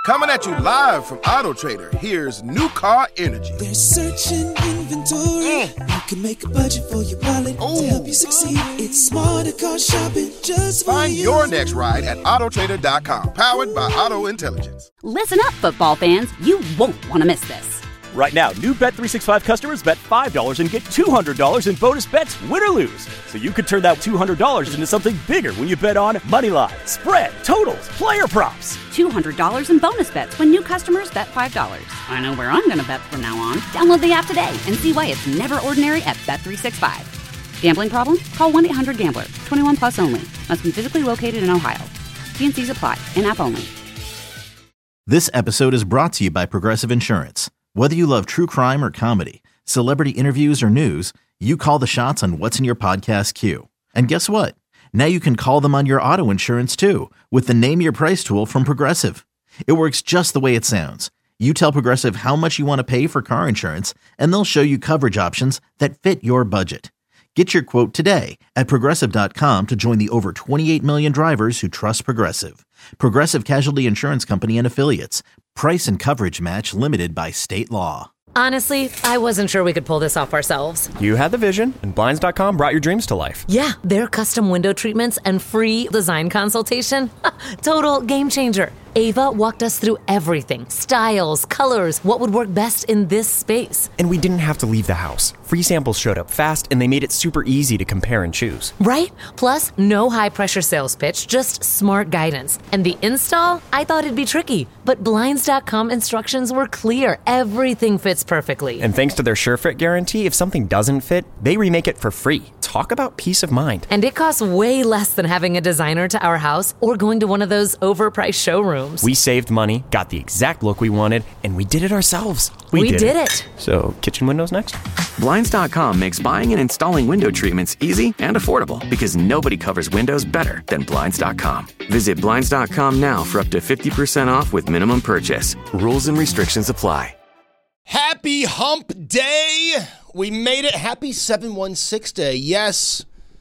Coming at you live from Auto Trader, here's New Car Energy. They're searching inventory. You can make a budget for your wallet to help you succeed. It's smarter car shopping just for Find you. your next ride at autotrader.com, powered by Auto Intelligence. Listen up, football fans. You won't want to miss this. Right now, new Bet365 customers bet $5 and get $200 in bonus bets, win or lose. So you could turn that $200 into something bigger when you bet on moneyline, spread, totals, player props. $200 in bonus bets when new customers bet $5. I know where I'm going to bet from now on. Download the app today and see why it's never ordinary at Bet365. Gambling problem? Call 1-800-GAMBLER. 21 plus only. Must be physically located in Ohio. T&Cs apply. In-app only. This episode is brought to you by Progressive Insurance. Whether you love true crime or comedy, celebrity interviews or news, you call the shots on what's in your podcast queue. And guess what? Now you can call them on your auto insurance too with the Name Your Price tool from Progressive. It works just the way it sounds. You tell Progressive how much you want to pay for car insurance, and they'll show you coverage options that fit your budget. Get your quote today at Progressive.com to join the over 28 million drivers who trust Progressive. Progressive Casualty Insurance Company and Affiliates. Price and coverage match limited by state law. Honestly, I wasn't sure we could pull this off ourselves. You had the vision, and Blinds.com brought your dreams to life. Yeah, their custom window treatments and free design consultation. Total game changer. Ava walked us through everything. Styles, colors, what would work best in this space. And we didn't have to leave the house. Free samples showed up fast, and they made it super easy to compare and choose. Right? Plus, no high-pressure sales pitch, just smart guidance. And the install? I thought it'd be tricky, but Blinds.com instructions were clear. Everything fits perfectly. And thanks to their SureFit guarantee, if something doesn't fit, they remake it for free. Talk about peace of mind. And it costs way less than having a designer to our house or going to one of those overpriced showrooms. We saved money, got the exact look we wanted, and we did it ourselves. We did it. So, kitchen windows next? Blinds.com makes buying and installing window treatments easy and affordable because nobody covers windows better than Blinds.com. Visit Blinds.com now for up to 50% off with minimum purchase. Rules and restrictions apply. Happy Hump Day. We made it. Happy 716 Day. Yes,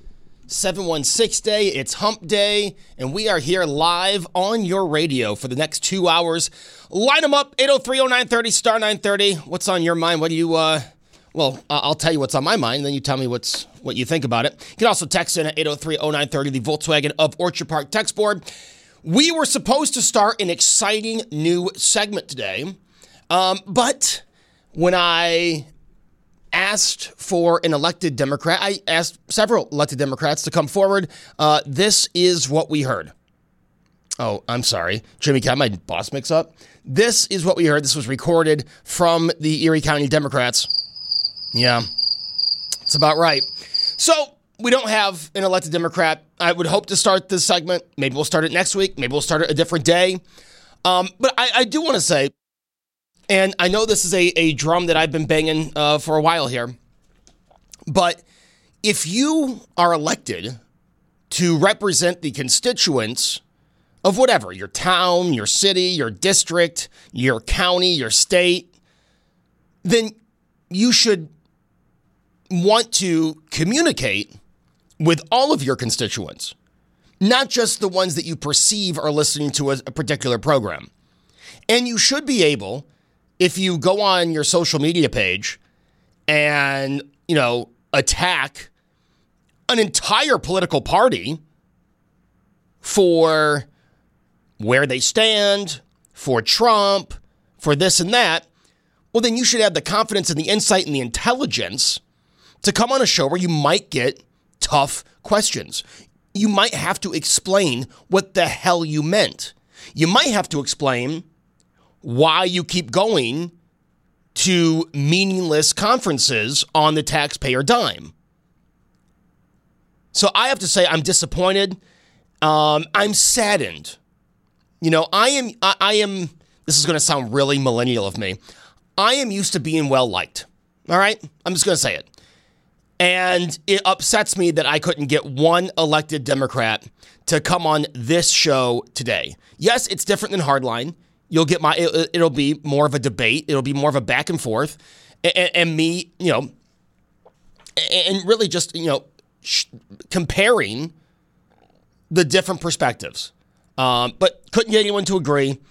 716 Day. It's Hump Day, and we are here live on your radio for the next 2 hours. Line them up, 803-0930, star 930. What's on your mind? What do you, I'll tell you what's on my mind, then you tell me what you think about it. You can also text in at 803-0930, the Volkswagen of Orchard Park text board. We were supposed to start an exciting new segment today, but when I asked for an elected Democrat, I asked several elected Democrats to come forward. This is what we heard. Oh, I'm sorry. Jimmy, can I have my boss mix up? This is what we heard. This was recorded from the Erie County Democrats. Yeah, it's about right. So we don't have an elected Democrat. I would hope to start this segment. Maybe we'll start it next week. Maybe we'll start it a different day. But I do want to say, and I know this is a drum that I've been banging for a while here, but if you are elected to represent the constituents of whatever, your town, your city, your district, your county, your state, then you should want to communicate with all of your constituents, not just the ones that you perceive are listening to a particular program. And you should be able, if you go on your social media page and, attack an entire political party for where they stand, for Trump, for this and that, well, then you should have the confidence and the insight and the intelligence to come on a show where you might get tough questions. You might have to explain what the hell you meant. You might have to explain why you keep going to meaningless conferences on the taxpayer dime. So I have to say I'm disappointed. I'm saddened. I am, this is going to sound really millennial of me. I am used to being well-liked. All right? I'm just going to say it. And it upsets me that I couldn't get one elected Democrat to come on this show today. Yes, it's different than Hardline. You'll get it'll be more of a debate. It'll be more of a back and forth. And me, and really just, comparing the different perspectives. But couldn't get anyone to agree.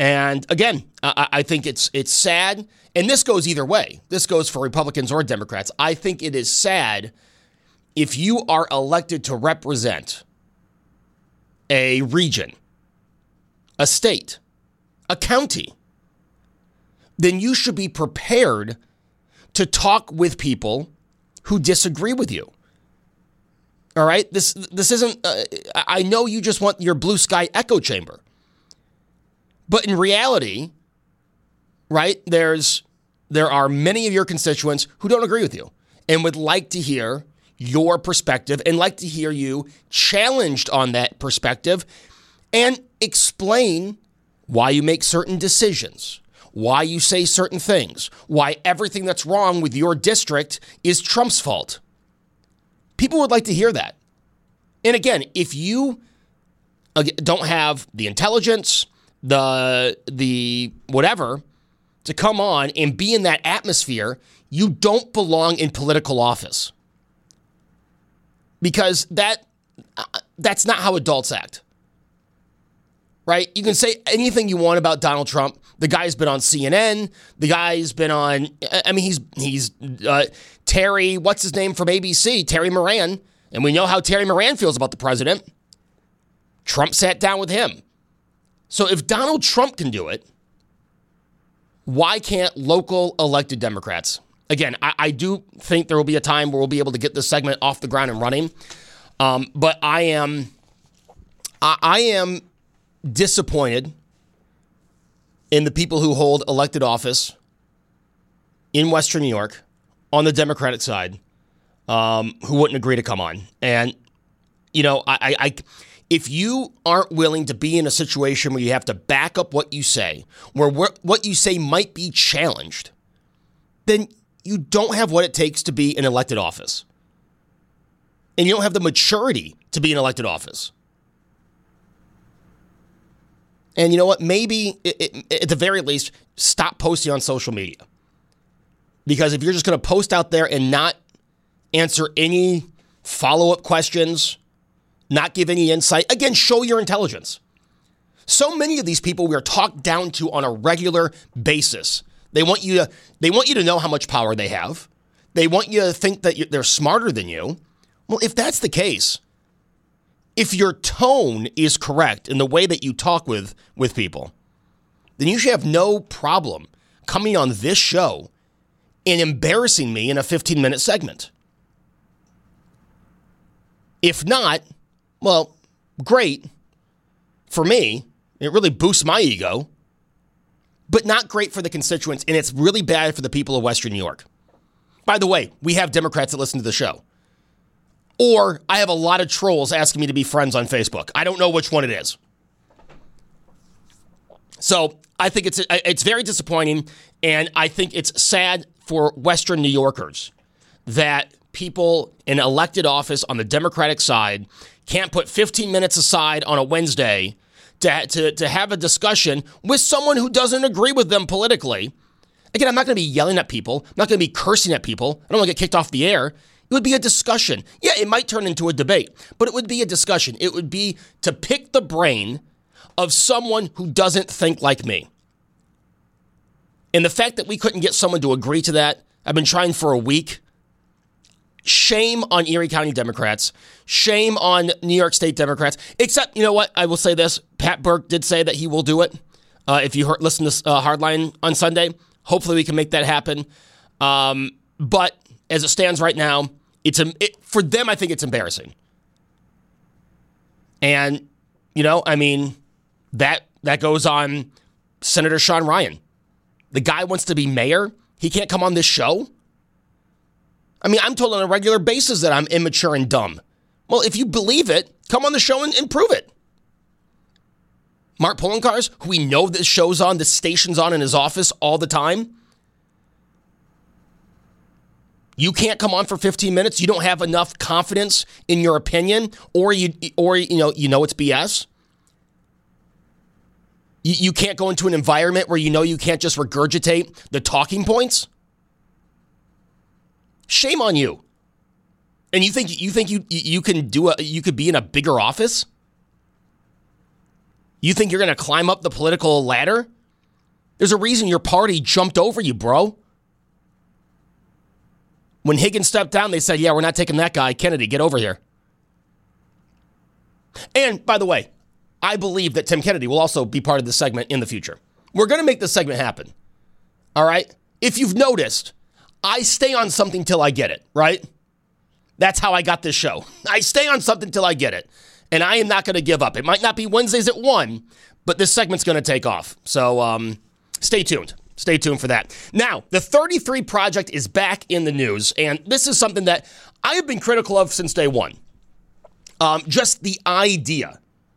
And again, I think it's sad, and this goes either way. This goes for Republicans or Democrats. I think it is sad if you are elected to represent a region, a state, a county, then you should be prepared to talk with people who disagree with you. All right? This isn't, I know you just want your blue sky echo chamber. But in reality, right, there are many of your constituents who don't agree with you and would like to hear your perspective and like to hear you challenged on that perspective and explain why you make certain decisions, why you say certain things, why everything that's wrong with your district is Trump's fault. People would like to hear that. And again, if you don't have the intelligence, the whatever to come on and be in that atmosphere, you don't belong in political office. Because that's not how adults act. Right? You can say anything you want about Donald Trump. The guy's been on CNN. The guy's been on, I mean, he's Terry, what's his name from ABC? Terry Moran. And we know how Terry Moran feels about the president. Trump sat down with him. So if Donald Trump can do it, why can't local elected Democrats? Again, I do think there will be a time where we'll be able to get this segment off the ground and running. But I am disappointed in the people who hold elected office in Western New York on the Democratic side who wouldn't agree to come on. And, you know, if you aren't willing to be in a situation where you have to back up what you say, where what you say might be challenged, then you don't have what it takes to be in elected office. And you don't have the maturity to be in elected office. And you know what? Maybe, at the very least, stop posting on social media. Because if you're just going to post out there and not answer any follow-up questions, not give any insight, again, show your intelligence. So many of these people we are talked down to on a regular basis. They want you to know how much power they have. They want you to think that they're smarter than you. Well, if that's the case, if your tone is correct in the way that you talk with people, then you should have no problem coming on this show and embarrassing me in a 15-minute segment. If not, well, great for me. It really boosts my ego, but not great for the constituents, and it's really bad for the people of Western New York. By the way, we have Democrats that listen to the show. Or I have a lot of trolls asking me to be friends on Facebook. I don't know which one it is. So I think it's very disappointing, and I think it's sad for Western New Yorkers that people in elected office on the Democratic side can't put 15 minutes aside on a Wednesday to have a discussion with someone who doesn't agree with them politically. Again, I'm not going to be yelling at people. I'm not going to be cursing at people. I don't want to get kicked off the air. It would be a discussion. Yeah, it might turn into a debate, but it would be a discussion. It would be to pick the brain of someone who doesn't think like me. And the fact that we couldn't get someone to agree to that, I've been trying for a week. Shame on Erie County Democrats. Shame on New York State Democrats. Except, you know what? I will say this. Pat Burke did say that he will do it. If you listen to Hardline on Sunday, hopefully we can make that happen. But as it stands right now, for them, I think it's embarrassing. And, you know, I mean, that goes on Senator Sean Ryan. The guy wants to be mayor. He can't come on this show. I mean, I'm told on a regular basis that I'm immature and dumb. Well, if you believe it, come on the show and prove it. Mark Poloncarz, who we know this show's on, this station's on in his office all the time. You can't come on for 15 minutes. You don't have enough confidence in your opinion, or you know it's BS. You can't go into an environment where you can't just regurgitate the talking points. Shame on you. And you think you can you could be in a bigger office? You think you're going to climb up the political ladder? There's a reason your party jumped over you, bro. When Higgins stepped down, they said, yeah, we're not taking that guy. Kennedy, get over here. And, by the way, I believe that Tim Kennedy will also be part of this segment in the future. We're going to make this segment happen. All right? If you've noticed, I stay on something till I get it, right? That's how I got this show. I stay on something till I get it. And I am not going to give up. It might not be Wednesdays at 1, but this segment's going to take off. So stay tuned. Stay tuned for that. Now, the 33 Project is back in the news, and this is something that I have been critical of since day one. Just the idea.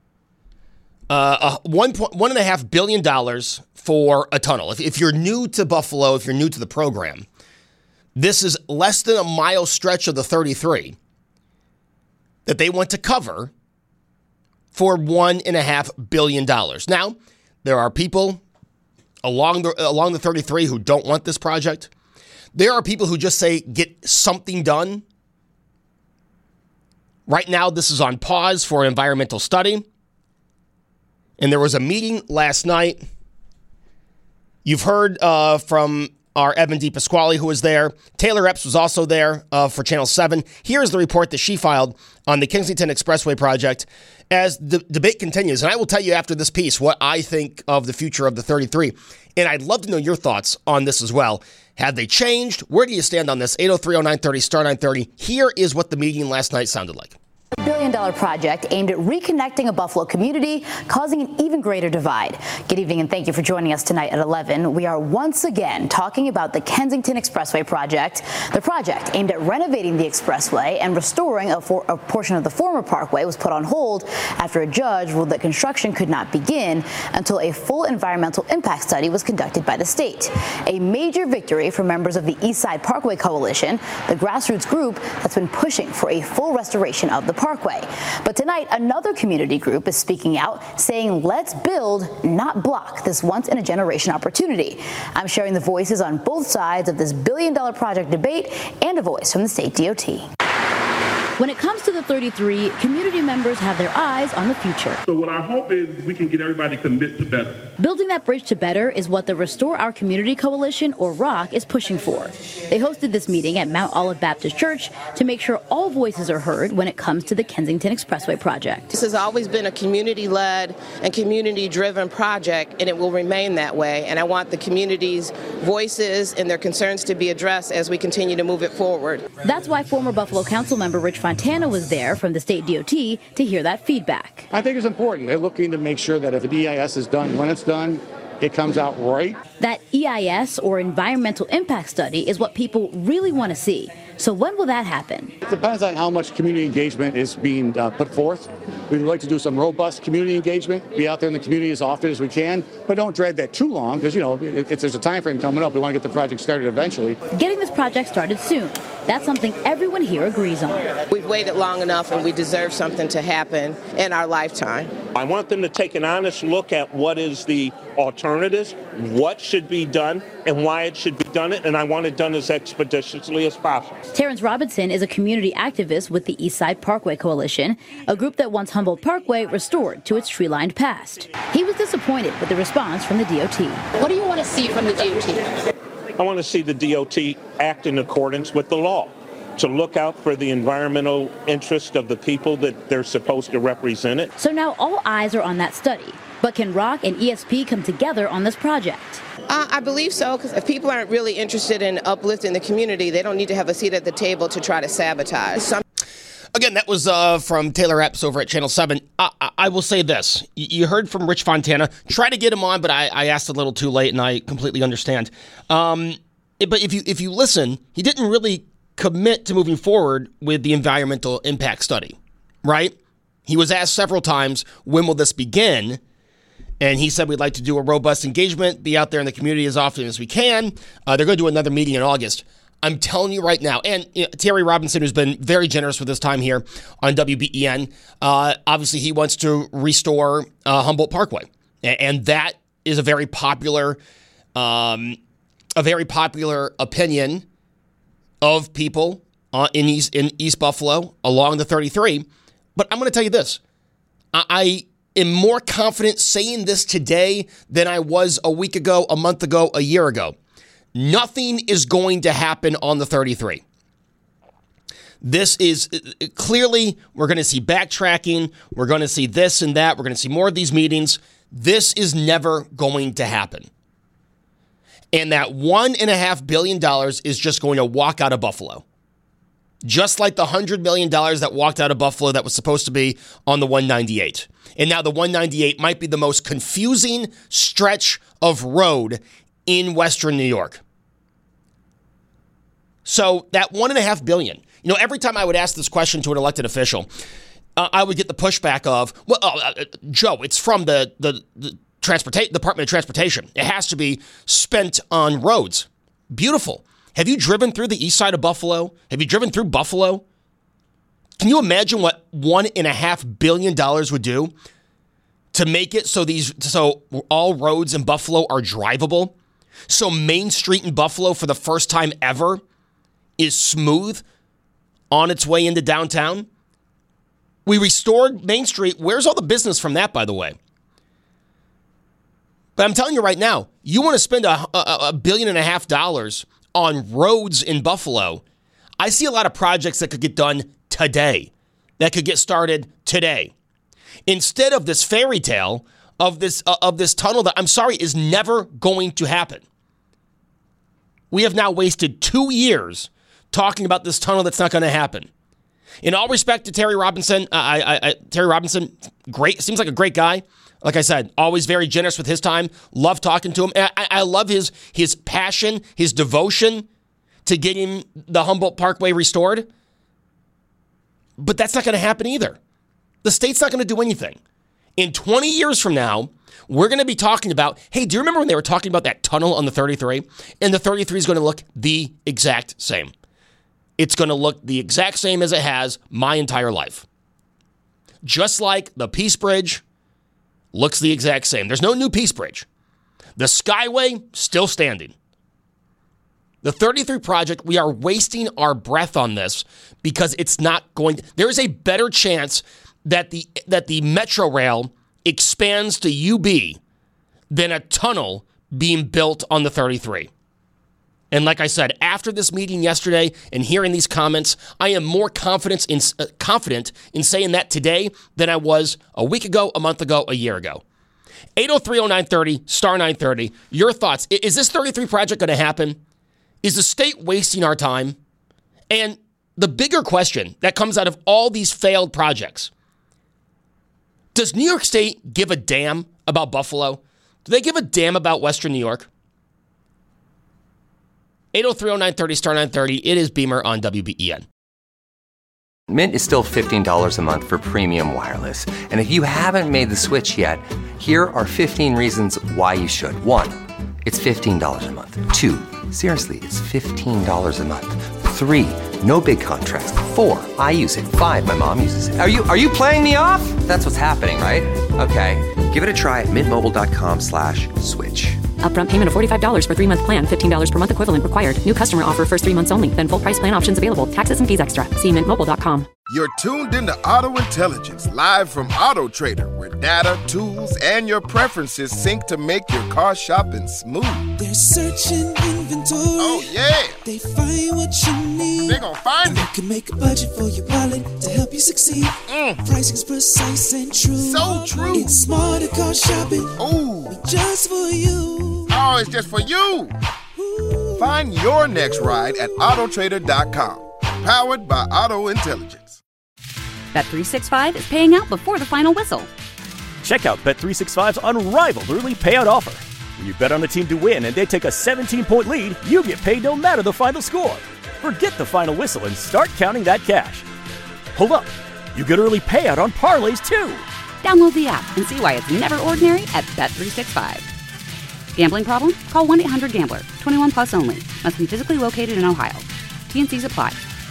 $1.5 billion for a tunnel. If you're new to Buffalo, if you're new to the program, this is less than a mile stretch of the 33 that they want to cover for $1.5 billion. Now, there are people along the 33 who don't want this project. There are people who just say, get something done. Right now, this is on pause for environmental study. And there was a meeting last night. You've heard from our Evan DePasquale, who was there. Taylor Epps was also there for Channel 7. Here's the report that she filed on the Kensington Expressway project as the debate continues. And I will tell you after this piece what I think of the future of the 33. And I'd love to know your thoughts on this as well. Have they changed? Where do you stand on this? 803-0930, star 930. Here is what the meeting last night sounded like. $1 billion project aimed at reconnecting a Buffalo community, causing an even greater divide. Good evening and thank you for joining us tonight at 11. We are once again talking about the Kensington Expressway project. The project aimed at renovating the expressway and restoring a portion of the former parkway was put on hold after a judge ruled that construction could not begin until a full environmental impact study was conducted by the state. A major victory for members of the East Side Parkway Coalition, the grassroots group that's been pushing for a full restoration of the parkway. But tonight, another community group is speaking out, saying let's build, not block, this once-in-a-generation opportunity. I'm sharing the voices on both sides of this billion-dollar project debate and a voice from the state DOT. When it comes to the 33, community members have their eyes on the future. So what I hope is we can get everybody to commit to better. Building that bridge to better is what the Restore Our Community Coalition, or ROC, is pushing for. They hosted this meeting at Mount Olive Baptist Church to make sure all voices are heard when it comes to the Kensington Expressway project. This has always been a community-led and community-driven project, and it will remain that way. And I want the community's voices and their concerns to be addressed as we continue to move it forward. That's why former Buffalo Council member Rich Fontana was there from the state DOT to hear that feedback. I think it's important. They're looking to make sure that if the EIS is done, when it's done, it comes out right. That EIS, or environmental impact study, is what people really want to see. So when will that happen? It depends on how much community engagement is being put forth. We'd like to do some robust community engagement, be out there in the community as often as we can, but don't drag that too long because, if there's a time frame coming up, we want to get the project started eventually. Getting this project started soon. That's something everyone here agrees on. We've waited long enough and we deserve something to happen in our lifetime. I want them to take an honest look at what is the alternatives, what should be done, and why it should be done, and I want it done as expeditiously as possible. Terrence Robinson is a community activist with the East Side Parkway Coalition, a group that wants Humboldt Parkway restored to its tree-lined past. He was disappointed with the response from the DOT. What do you want to see from the DOT? I want to see the DOT act in accordance with the law, to look out for the environmental interest of the people that they're supposed to represent it. So now all eyes are on that study. But can ROC and ESP come together on this project? I believe so, because if people aren't really interested in uplifting the community, they don't need to have a seat at the table to try to sabotage. Again, that was from Taylor Epps over at Channel 7. I will say this. You heard from Rich Fontana. Try to get him on, but I asked a little too late, and I completely understand. But if you listen, he didn't really commit to moving forward with the environmental impact study, right? He was asked several times, when will this begin? And he said, we'd like to do a robust engagement, be out there in the community as often as we can. They're going to do another meeting in August. I'm telling you right now, and Terry Robinson, who's been very generous with his time here on WBEN, obviously he wants to restore Humboldt Parkway. And that is a very popular opinion of people in East Buffalo along the 33. But I'm going to tell you this. I am more confident saying this today than I was a week ago, a month ago, a year ago. Nothing is going to happen on the 33. This is clearly, we're going to see backtracking. We're going to see this and that. We're going to see more of these meetings. This is never going to happen. And that $1.5 billion is just going to walk out of Buffalo. Just like the $100 million that walked out of Buffalo that was supposed to be on the 198. And now the 198 might be the most confusing stretch of road in Western New York. So that $1.5 billion, every time I would ask this question to an elected official, I would get the pushback of, Joe, it's from the Department of Transportation. It has to be spent on roads. Beautiful. Have you driven through the east side of Buffalo? Have you driven through Buffalo? Can you imagine what $1.5 billion would do to make it so all roads in Buffalo are drivable? So Main Street in Buffalo, for the first time ever, is smooth on its way into downtown? We restored Main Street. Where's all the business from that, by the way? But I'm telling you right now, you want to spend $1.5 billion on roads in Buffalo. I see a lot of projects that could get done today, that could get started today. Instead of this fairy tale of this tunnel that, I'm sorry, is never going to happen. We have now wasted 2 years talking about this tunnel that's not going to happen. In all respect to Terry Robinson, Terry Robinson, great, seems like a great guy. Like I said, always very generous with his time. Love talking to him. I love his passion, his devotion to getting the Humboldt Parkway restored. But that's not going to happen either. The state's not going to do anything. In 20 years from now, we're going to be talking about, hey, do you remember when they were talking about that tunnel on the 33? And the 33 is going to look the exact same. It's going to look the exact same as it has my entire life. Just like the Peace Bridge looks the exact same. There's no new Peace Bridge. The Skyway, still standing. The 33 project, we are wasting our breath on this because it's not going to, there is a better chance that the Metro Rail expands to UB than a tunnel being built on the 33. And like I said, after this meeting yesterday and hearing these comments, I am more confident in saying that today than I was a week ago, a month ago, a year ago. 803-0930, star 930. Your thoughts. Is this 33 project going to happen? Is the state wasting our time? And the bigger question that comes out of all these failed projects, does New York State give a damn about Buffalo? Do they give a damn about Western New York? 803-0930, star 930. It is Beamer on WBEN. Mint is still $15 a month for premium wireless. And if you haven't made the switch yet, here are 15 reasons why you should. 1, it's $15 a month. 2, seriously, it's $15 a month. 3, no big contrast. 4, I use it. 5, my mom uses it. Are you playing me off? That's what's happening, right? Okay, give it a try at mintmobile.com/switch. Upfront payment of $45 for 3-month plan, $15 per month equivalent required. New customer offer first 3 months only. Then full price plan options available. Taxes and fees extra. See mintmobile.com. You're tuned into Auto Intelligence, live from Auto Trader, where data, tools, and your preferences sync to make your car shopping smooth. They're searching inventory. Oh, yeah. They find what you need. They're gonna find it. You can make a budget for your wallet to help you succeed. Pricing's precise and true. So true. It's smarter car shopping. Ooh. Just for you. Oh, it's just for you. Find your next ride at autotrader.com. Powered by Auto Intelligence. Bet365 is paying out before the final whistle. Check out Bet365's unrivaled early payout offer. When you bet on a team to win and they take a 17-point lead, you get paid no matter the final score. Forget the final whistle and start counting that cash. Hold up. You get early payout on parlays, too. Download the app and see why it's never ordinary at Bet365. Gambling problem? Call 1-800-GAMBLER. 21 plus only. Must be physically located in Ohio. T&Cs apply.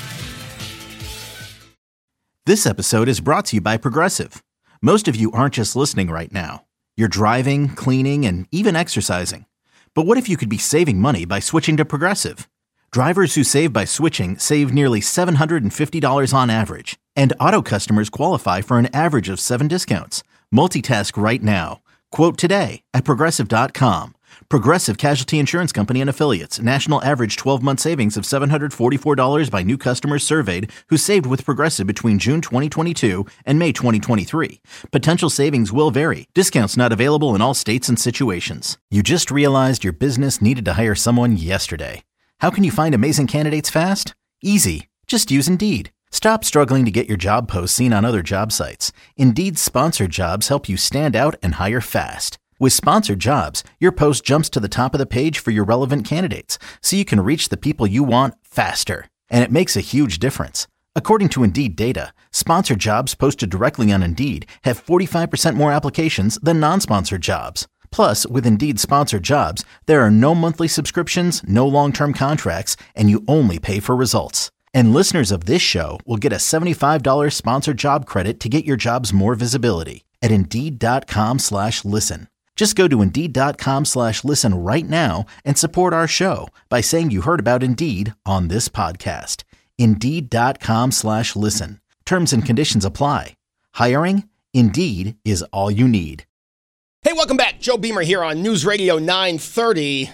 This episode is brought to you by Progressive. Most of you aren't just listening right now. You're driving, cleaning, and even exercising. But what if you could be saving money by switching to Progressive? Drivers who save by switching save nearly $750 on average. And auto customers qualify for an average of 7 discounts. Multitask right now. Quote today at Progressive.com. Progressive Casualty Insurance Company and Affiliates. National average 12-month savings of $744 by new customers surveyed who saved with Progressive between June 2022 and May 2023. Potential savings will vary. Discounts not available in all states and situations. You just realized your business needed to hire someone yesterday. How can you find amazing candidates fast? Easy. Just use Indeed. Stop struggling to get your job posts seen on other job sites. Indeed's sponsored jobs help you stand out and hire fast. With sponsored jobs, your post jumps to the top of the page for your relevant candidates, so you can reach the people you want faster. And it makes a huge difference. According to Indeed data, sponsored jobs posted directly on Indeed have 45% more applications than non-sponsored jobs. Plus, with Indeed sponsored jobs, there are no monthly subscriptions, no long-term contracts, and you only pay for results. And listeners of this show will get a $75 sponsored job credit to get your jobs more visibility at Indeed.com/listen. Just go to Indeed.com/listen right now and support our show by saying you heard about Indeed on this podcast. Indeed.com/listen. Terms and conditions apply. Hiring? Indeed is all you need. Hey, welcome back. Joe Beamer here on News Radio 930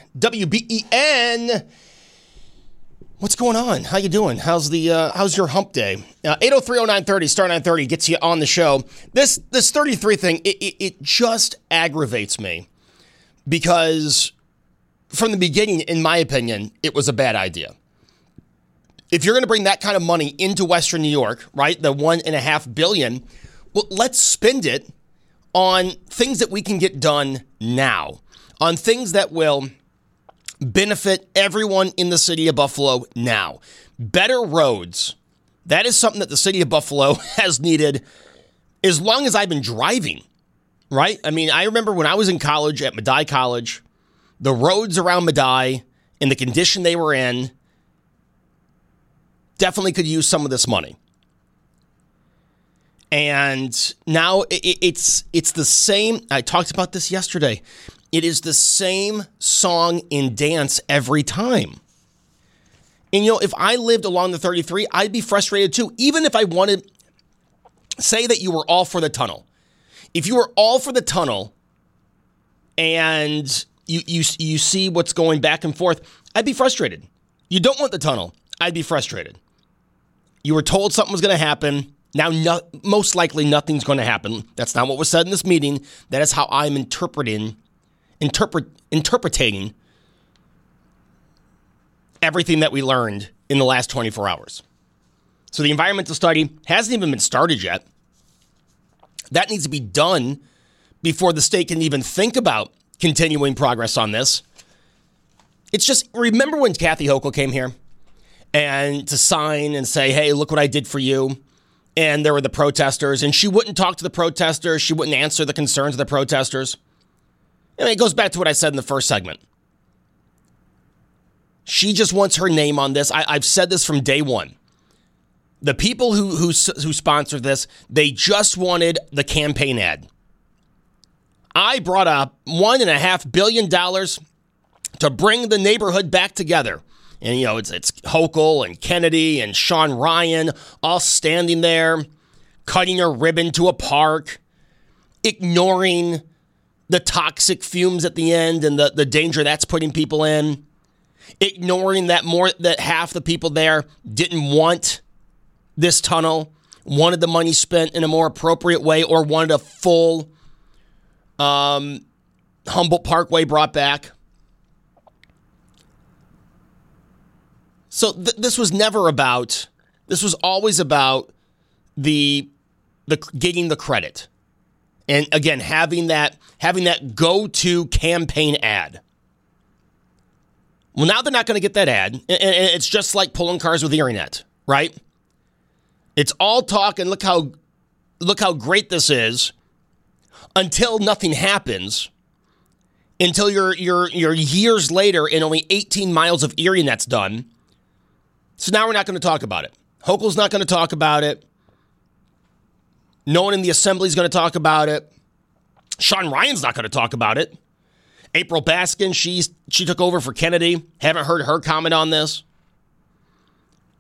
WBEN. What's going on? How you doing? How's your hump day? 8030930 star 930 gets you on the show. This 33 thing, it just aggravates me because from the beginning, in my opinion, it was a bad idea. If you're going to bring that kind of money into Western New York, right, the $1.5 billion, well, let's spend it on things that we can get done now, on things that will benefit everyone in the city of Buffalo now. Better roads. That is something that the city of Buffalo has needed as long as I've been driving, right? I mean, I remember when I was in college at Medaille College, the roads around Medaille and the condition they were in definitely could use some of this money. And now it's the same. I talked about this yesterday. It is the same song and dance every time. And, you know, if I lived along the 33, I'd be frustrated too. Even if I wanted, say that you were all for the tunnel. If you were all for the tunnel and you see what's going back and forth, I'd be frustrated. You don't want the tunnel. I'd be frustrated. You were told something was going to happen. Now, most likely nothing's going to happen. That's not what was said in this meeting. That is how I'm interpreting everything that we learned in the last 24 hours. So the environmental study hasn't even been started yet. That needs to be done before the state can even think about continuing progress on this. It's just, remember when Kathy Hochul came here and to sign and say, hey, look what I did for you. And there were the protesters, and she wouldn't talk to the protesters. She wouldn't answer the concerns of the protesters. I mean, it goes back to what I said in the first segment. She just wants her name on this. I've said this from day one. The people who sponsored this, they just wanted the campaign ad. I brought up $1.5 billion to bring the neighborhood back together. And, you know, it's Hochul and Kennedy and Sean Ryan all standing there, cutting a ribbon to a park, ignoring the toxic fumes at the end and the danger that's putting people in, ignoring that half the people there didn't want this tunnel, wanted the money spent in a more appropriate way, or wanted a full Humboldt Parkway brought back. So this was always about the getting the credit. And again, having that go-to campaign ad. Well, now they're not going to get that ad. And it's just like pulling cars with EarNet, right? It's all talk and look how great this is until nothing happens. Until you're years later and only 18 miles of EarNet's done. So now we're not going to talk about it. Hochul's not going to talk about it. No one in the assembly is going to talk about it. Sean Ryan's not going to talk about it. April Baskin, she took over for Kennedy. Haven't heard her comment on this.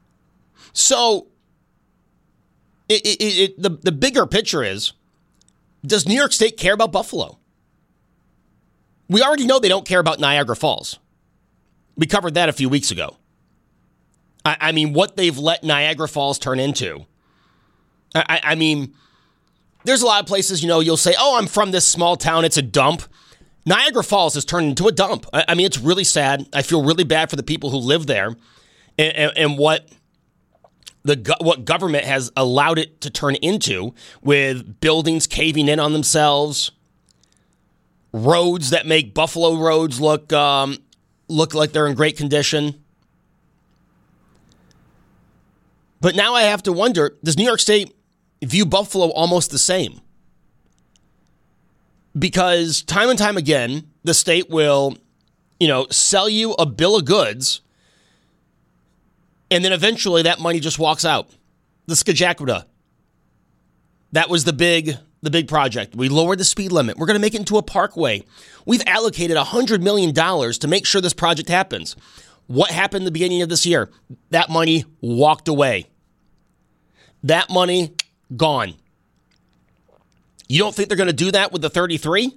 So the bigger picture is Does New York State care about Buffalo? We already know they don't care about Niagara Falls. We covered that a few weeks ago. I mean, what they've let Niagara Falls turn into. I mean, there's a lot of places, you'll say, oh, I'm from this small town. It's a dump. Niagara Falls has turned into a dump. I mean, it's really sad. I feel really bad for the people who live there and what government has allowed it to turn into, with buildings caving in on themselves, roads that make Buffalo roads look like they're in great condition. But now I have to wonder, does New York State view Buffalo almost the same? Because time and time again, the state will, sell you a bill of goods, and then eventually that money just walks out. The Scajaquada. That was the big project. We lowered the speed limit. We're going to make it into a parkway. We've allocated $100 million to make sure this project happens. What happened at the beginning of this year? That money walked away. That money, gone. You don't think they're going to do that with the 33?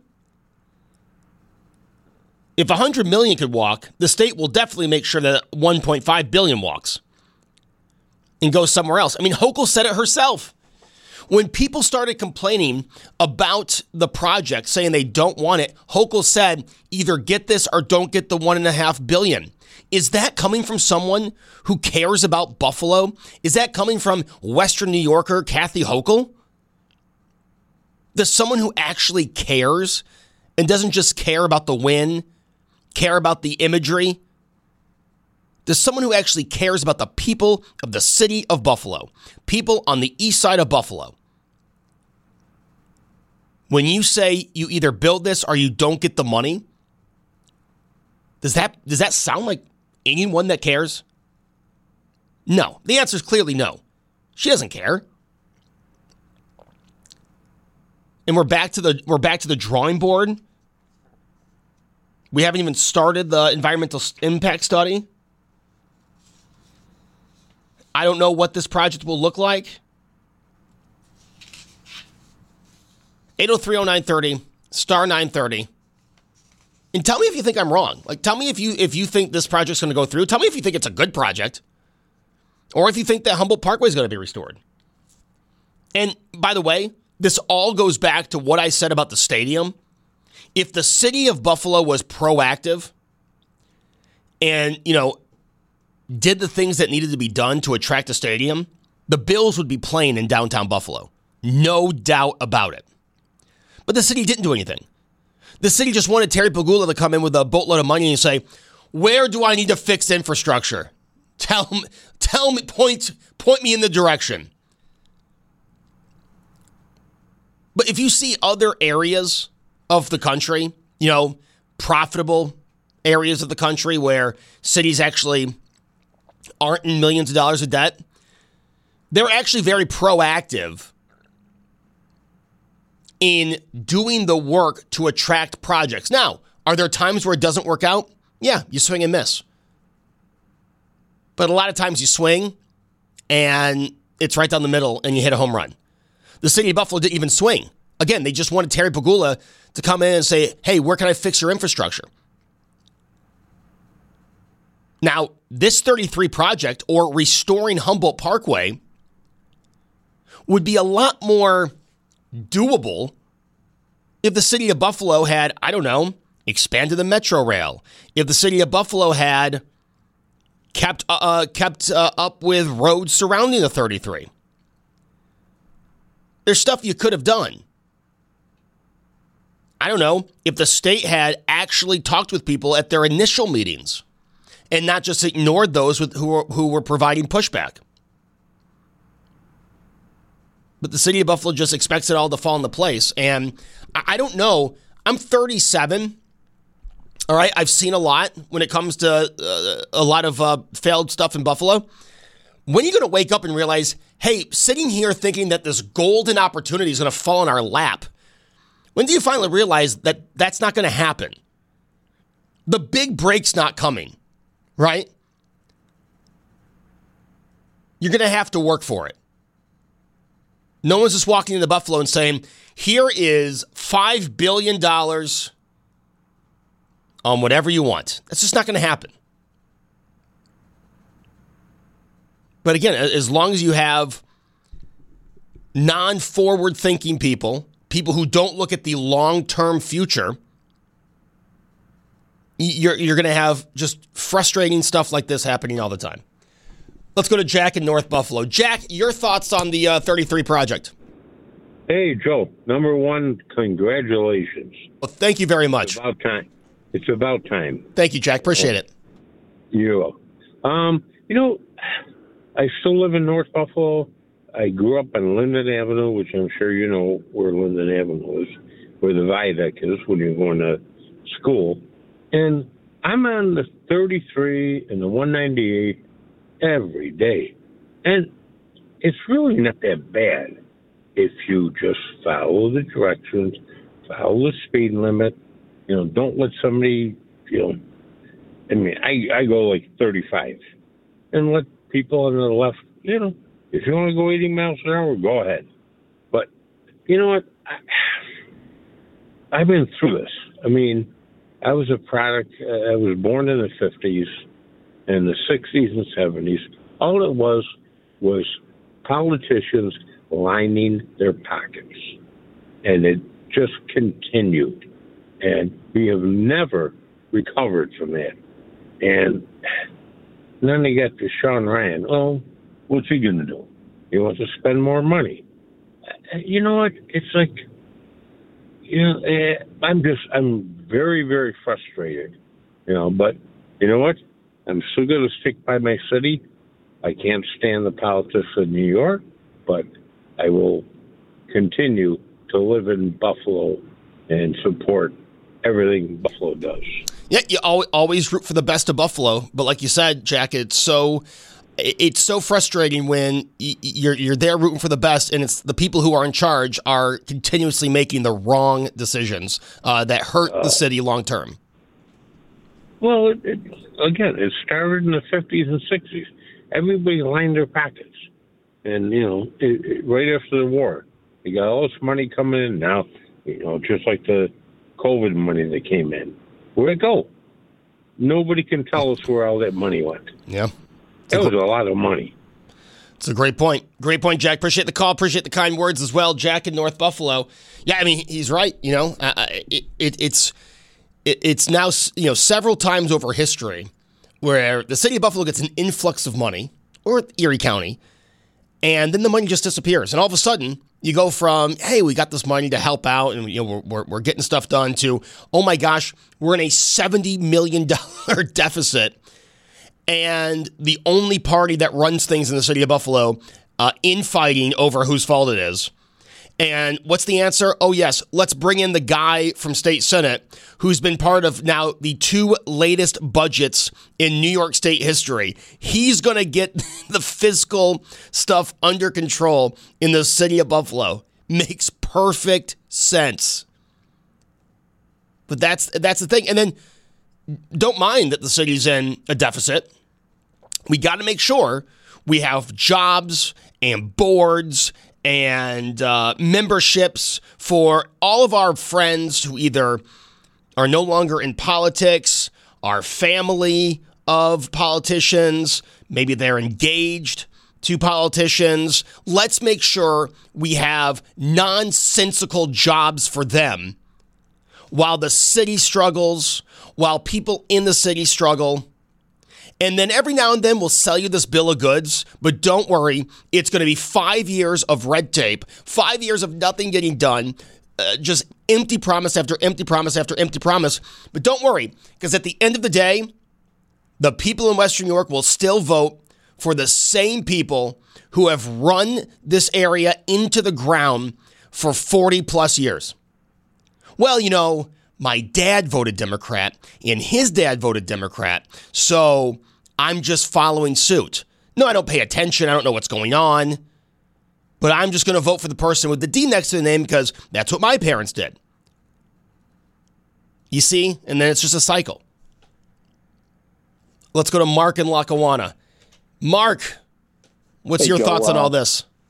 If $100 million could walk, the state will definitely make sure that $1.5 billion walks and goes somewhere else. I mean, Hochul said it herself. When people started complaining about the project, saying they don't want it, Hochul said, either get this or don't get the $1.5 billion. Is that coming from someone who cares about Buffalo? Is that coming from Western New Yorker Kathy Hochul? Does someone who actually cares and doesn't just care about the win, care about the imagery? Does someone who actually cares about the people of the city of Buffalo, people on the east side of Buffalo, when you say you either build this or you don't get the money, does that sound like anyone that cares? No. The answer is clearly no. She doesn't care. And we're back to the drawing board. We haven't even started the environmental impact study. I don't know what this project will look like. 8030930 star 930. And tell me if you think I'm wrong. Like, tell me if you think this project's going to go through. Tell me if you think it's a good project, or if you think that Humboldt Parkway is going to be restored. And by the way, this all goes back to what I said about the stadium. If the city of Buffalo was proactive and, did the things that needed to be done to attract a stadium, the Bills would be playing in downtown Buffalo. No doubt about it. But the city didn't do anything. The city just wanted Terry Pegula to come in with a boatload of money and say, where do I need to fix infrastructure? Tell me, point me in the direction. But if you see other areas of the country, profitable areas of the country where cities actually aren't in millions of dollars of debt, they're actually very proactive in doing the work to attract projects. Now, are there times where it doesn't work out? Yeah, you swing and miss. But a lot of times you swing and it's right down the middle and you hit a home run. The city of Buffalo didn't even swing. Again, they just wanted Terry Pegula to come in and say, hey, where can I fix your infrastructure? Now, this 33 project, or restoring Humboldt Parkway, would be a lot more doable if the city of Buffalo had, expanded the Metro Rail. If the city of Buffalo had kept up with roads surrounding the 33. There's stuff you could have done. If the state had actually talked with people at their initial meetings and not just ignored those who were providing pushback. But the city of Buffalo just expects it all to fall into place. And I don't know. I'm 37. All right. I've seen a lot when it comes to a lot of failed stuff in Buffalo. When are you going to wake up and realize, hey, sitting here thinking that this golden opportunity is going to fall in our lap? When do you finally realize that that's not going to happen? The big break's not coming, right? You're going to have to work for it. No one's just walking into Buffalo and saying, here is $5 billion on whatever you want. That's just not going to happen. But again, as long as you have non-forward thinking people who don't look at the long-term future, you're going to have just frustrating stuff like this happening all the time. Let's go to Jack in North Buffalo. Jack, your thoughts on the 33 project? Hey, Joe. Number one, congratulations. Well, thank you very much. It's about time. It's about time. Thank you, Jack. Appreciate it. You're welcome. I still live in North Buffalo. I grew up on Linden Avenue, which I'm sure you know where Linden Avenue is, where the viaduct is when you're going to school. And I'm on the 33 and the 198 every day. And it's really not that bad if you just follow the directions, follow the speed limit, don't let somebody, I go like 35 and let people on the left, if you want to go 80 miles an hour, go ahead. But you know what? I've been through this. I was a product, I was born in the 50s and the 60s and 70s. All it was politicians lining their pockets. And it just continued. And we have never recovered from that. And then they got to Sean Ryan. Oh, what's he going to do? He wants to spend more money. You know what? It's like, I'm very, very frustrated, but you know what? I'm still going to stick by my city. I can't stand the politics of New York, but I will continue to live in Buffalo and support everything Buffalo does. Yeah, you always root for the best of Buffalo, but like you said, Jack, it's so frustrating when you're there rooting for the best, and it's the people who are in charge are continuously making the wrong decisions that hurt the city long term. Well, again, it started in the 50s and 60s. Everybody lined their pockets, and right after the war, you got all this money coming in now. Just like the COVID money that came in. Where'd it go? Nobody can tell us where all that money went. Yeah. That was a lot of money. It's a great point. Great point, Jack. Appreciate the call. Appreciate the kind words as well. Jack in North Buffalo. Yeah, he's right. It's now, several times over history where the city of Buffalo gets an influx of money, or Erie County, and then the money just disappears. And all of a sudden, you go from, hey, we got this money to help out and we're getting stuff done, to, oh my gosh, we're in a $70 million deficit. And the only party that runs things in the city of Buffalo infighting over whose fault it is. And what's the answer? Oh, yes, let's bring in the guy from State Senate who's been part of now the two latest budgets in New York State history. He's going to get the fiscal stuff under control in the city of Buffalo. Makes perfect sense. But that's the thing. And then don't mind that the city's in a deficit. We got to make sure we have jobs and boards and memberships for all of our friends who either are no longer in politics, are family of politicians, maybe they're engaged to politicians. Let's make sure we have nonsensical jobs for them while the city struggles, while people in the city struggle. And then every now and then we'll sell you this bill of goods, but don't worry, it's going to be 5 years of red tape, 5 years of nothing getting done, just empty promise after empty promise after empty promise. But don't worry, because at the end of the day, the people in Western New York will still vote for the same people who have run this area into the ground for 40 plus years. Well, my dad voted Democrat and his dad voted Democrat, so I'm just following suit. No, I don't pay attention. I don't know what's going on, but I'm just going to vote for the person with the D next to the name because that's what my parents did. You see? And then it's just a cycle. Let's go to Mark in Lackawanna. Mark, what's your thoughts on all this?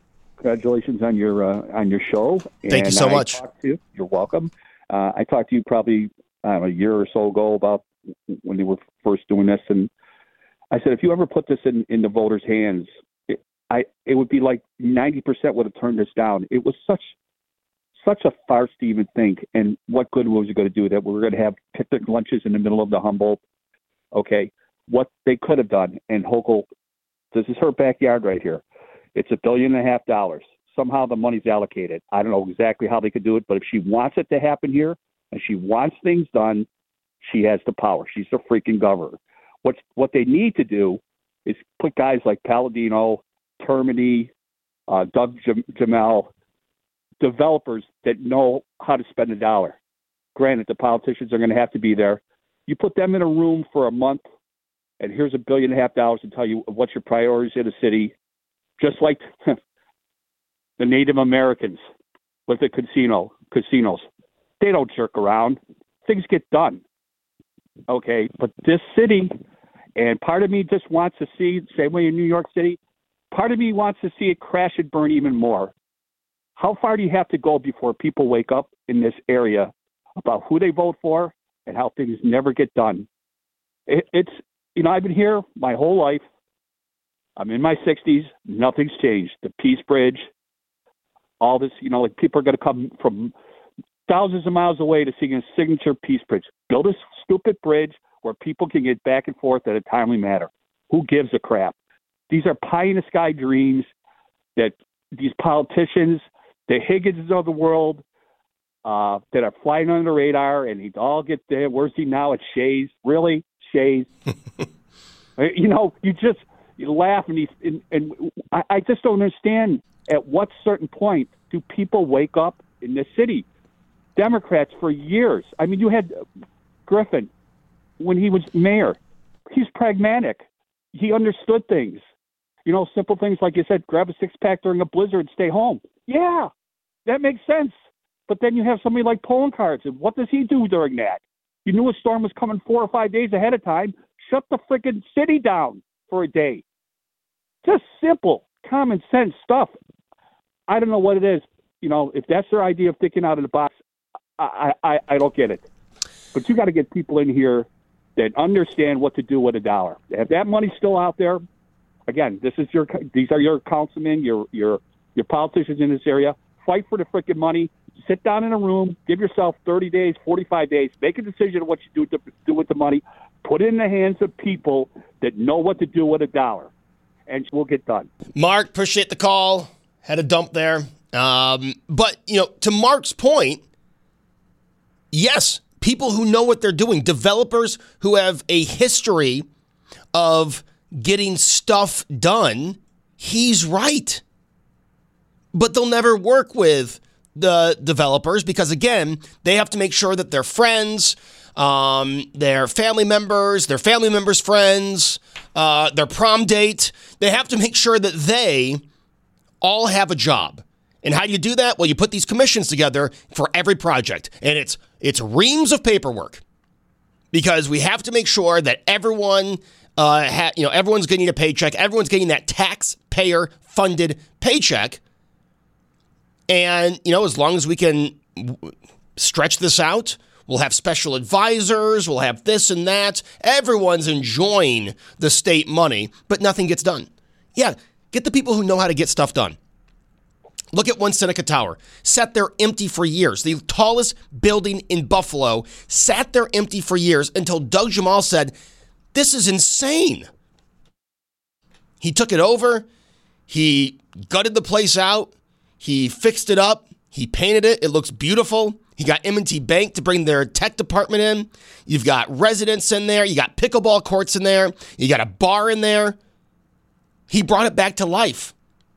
congratulations on your show. Thank you so much. You're welcome. I talked to you probably a year or so ago about when they were first doing this, and I said, if you ever put this in the voters' hands, it would be like 90% would have turned this down. It was such a farce to even think, and what good was it going to do that we were going to have picnic lunches in the middle of the Humboldt? Okay, what they could have done, and Hochul, this is her backyard right here. It's $1.5 billion. Somehow the money's allocated. I don't know exactly how they could do it, but if she wants it to happen here and she wants things done, she has the power. She's the freaking governor. What they need to do is put guys like Palladino, Termini, Doug Jamel, developers that know how to spend a dollar. Granted, the politicians are going to have to be there. You put them in a room for a month, and here's $1.5 billion to tell you what's your priorities in the city, just like the Native Americans with the casinos. They don't jerk around. Things get done. Okay, but this city, and part of me just wants to see, same way in New York City, part of me wants to see it crash and burn even more. How far do you have to go before people wake up in this area about who they vote for and how things never get done? It's I've been here my whole life. I'm in my 60s. Nothing's changed. The Peace Bridge, all this, like people are going to come from thousands of miles away to see a signature Peace Bridge. Build a stupid bridge where people can get back and forth at a timely manner. Who gives a crap? These are pie-in-the-sky dreams that these politicians, the Higgins of the world, that are flying under the radar, and he'd all get there. Where's he now? At Shays? Really? Shays? You laugh, and I just don't understand at what certain point do people wake up in this city. Democrats for years. I mean, you had Griffin when he was mayor. He's pragmatic. He understood things. Simple things like you said, grab a six-pack during a blizzard and stay home. Yeah, that makes sense. But then you have somebody like polling cards, and what does he do during that? You knew a storm was coming 4 or 5 days ahead of time. Shut the freaking city down for a day. Just simple, common sense stuff. I don't know what it is. If that's their idea of thinking out of the box, I don't get it. But you got to get people in here that understand what to do with a dollar. If that money's still out there, again, these are your councilmen, your politicians in this area. Fight for the freaking money. Sit down in a room. Give yourself 30 days, 45 days. Make a decision of what you do with the money. Put it in the hands of people that know what to do with a dollar, and we'll get done. Mark, appreciate the call. Had a dump there. But, to Mark's point, yes, people who know what they're doing, developers who have a history of getting stuff done, he's right. But they'll never work with the developers because, again, they have to make sure that their friends, their family members' friends, their prom date, they have to make sure that they all have a job. And how do you do that? Well, you put these commissions together for every project, and it's reams of paperwork because we have to make sure that everyone, everyone's getting a paycheck, everyone's getting that taxpayer-funded paycheck. And, as long as we can stretch this out, we'll have special advisors, we'll have this and that. Everyone's enjoying the state money, but nothing gets done. Yeah, get the people who know how to get stuff done. Look at One Seneca Tower. Sat there empty for years. The tallest building in Buffalo sat there empty for years until Doug Jamal said, this is insane. He took it over. He gutted the place out. He fixed it up. He painted it. It looks beautiful. He got M&T Bank to bring their tech department in. You've got residents in there. You got pickleball courts in there. You got a bar in there. He brought it back to life.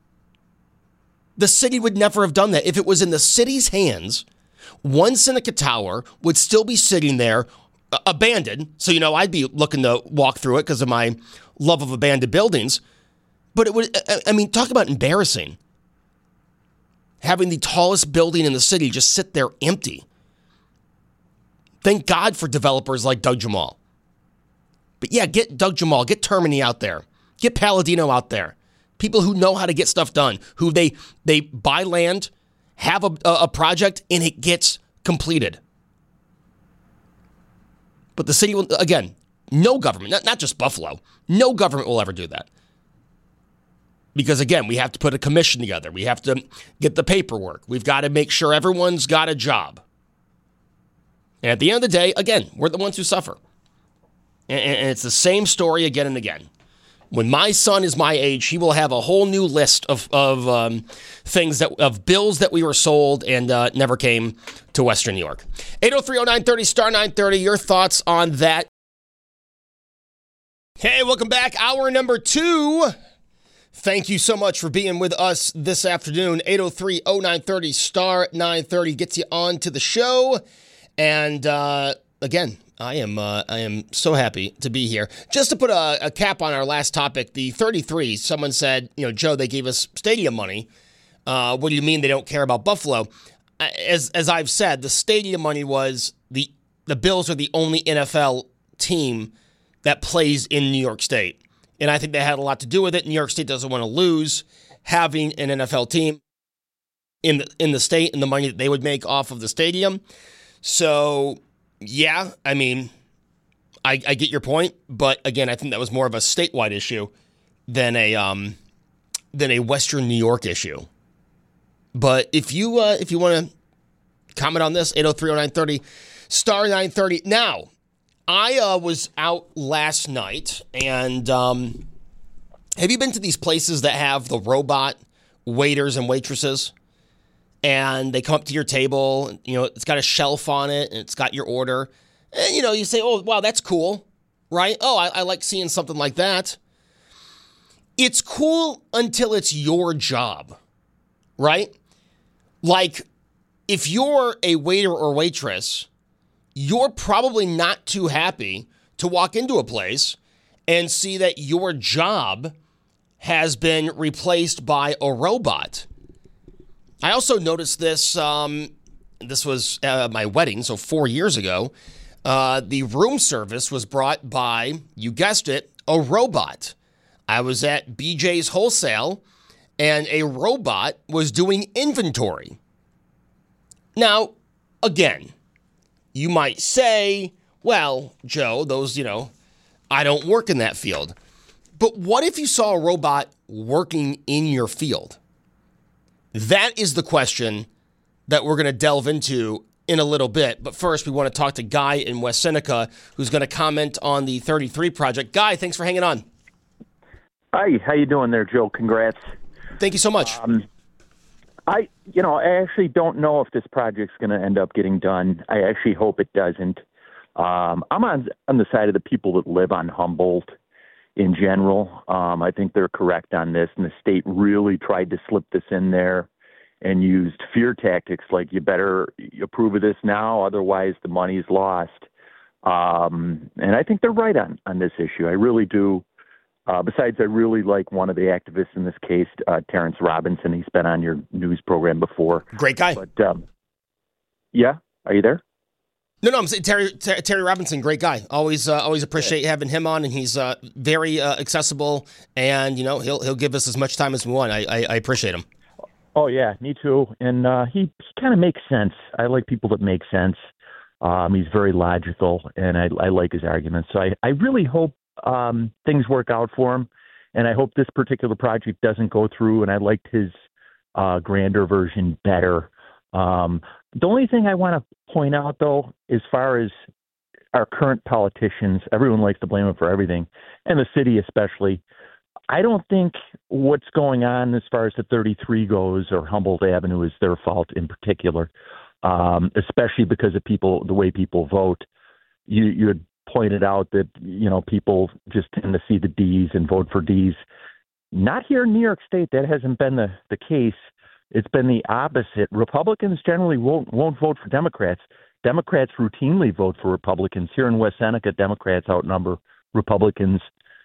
The city would never have done that. If it was in the city's hands, One Seneca Tower would still be sitting there abandoned. So, I'd be looking to walk through it because of my love of abandoned buildings. But it would, talk about embarrassing. Having the tallest building in the city just sit there empty. Thank God for developers like Doug Jamal. But yeah, get Doug Jamal, get Termini out there. Get Palladino out there. People who know how to get stuff done, who they buy land, have a project, and it gets completed. But the city will, again, no government, not just Buffalo, no government will ever do that. Because, again, we have to put a commission together. We have to get the paperwork. We've got to make sure everyone's got a job. And at the end of the day, again, we're the ones who suffer. And it's the same story again and again. When my son is my age, he will have a whole new list of things, of bills that we were sold and never came to Western New York. 803-0930, star 930, your thoughts on that. Hey, welcome back. Hour number 2. Thank you so much for being with us this afternoon. 803-0930, star 930 gets you on to the show. And again, I am so happy to be here. Just to put a cap on our last topic, the 33, someone said, Joe, they gave us stadium money. What do you mean they don't care about Buffalo? As I've said, the stadium money was the Bills are the only NFL team that plays in New York State. And I think that had a lot to do with it. New York State doesn't want to lose having an NFL team in the state and the money that they would make off of the stadium. So, yeah, I mean, I get your point. But, again, I think that was more of a statewide issue than a Western New York issue. But if you want to comment on this, 803-0930, star 930. Now, I was out last night, and have you been to these places that have the robot waiters and waitresses? And they come up to your table, it's got a shelf on it, and it's got your order. And, you say, oh, wow, that's cool, right? Oh, I like seeing something like that. It's cool until it's your job, right? Like, if you're a waiter or waitress, you're probably not too happy to walk into a place and see that your job has been replaced by a robot. I also noticed this, this was my wedding, so 4 years ago. The room service was brought by, you guessed it, a robot. I was at BJ's Wholesale, and a robot was doing inventory. Now, again, you might say, well, Joe, those, I don't work in that field. But what if you saw a robot working in your field? That is the question that we're going to delve into in a little bit. But first, we want to talk to Guy in West Seneca, who's going to comment on the 33 project. Guy, thanks for hanging on. Hi, how you doing there, Joe? Congrats. Thank you so much. I actually don't know if this project's going to end up getting done. I actually hope it doesn't. I'm on the side of the people that live on Humboldt in general. I think they're correct on this, and the state really tried to slip this in there and used fear tactics like you better approve of this now, otherwise the money's lost. And I think they're right on this issue. I really do. Besides, I really like one of the activists in this case, Terrence Robinson. He's been on your news program before. Great guy. But, yeah, are you there? No, I'm saying Terry Robinson, great guy. Always appreciate having him on, and he's very accessible, and he'll give us as much time as we want. I appreciate him. Oh yeah, me too. And he kind of makes sense. I like people that make sense. He's very logical, and I like his arguments. So I really hope things work out for him, and I hope this particular project doesn't go through, and I liked his grander version better. The only thing I want to point out, though, as far as our current politicians, everyone likes to blame them for everything, and the city especially. I don't think what's going on as far as the 33 goes or Humboldt Avenue is their fault in particular, especially because of the way people vote. You had pointed out that, people just tend to see the D's and vote for D's. Not here in New York State. That hasn't been the case. It's been the opposite. Republicans generally won't vote for Democrats. Democrats routinely vote for Republicans. Here in West Seneca, Democrats outnumber Republicans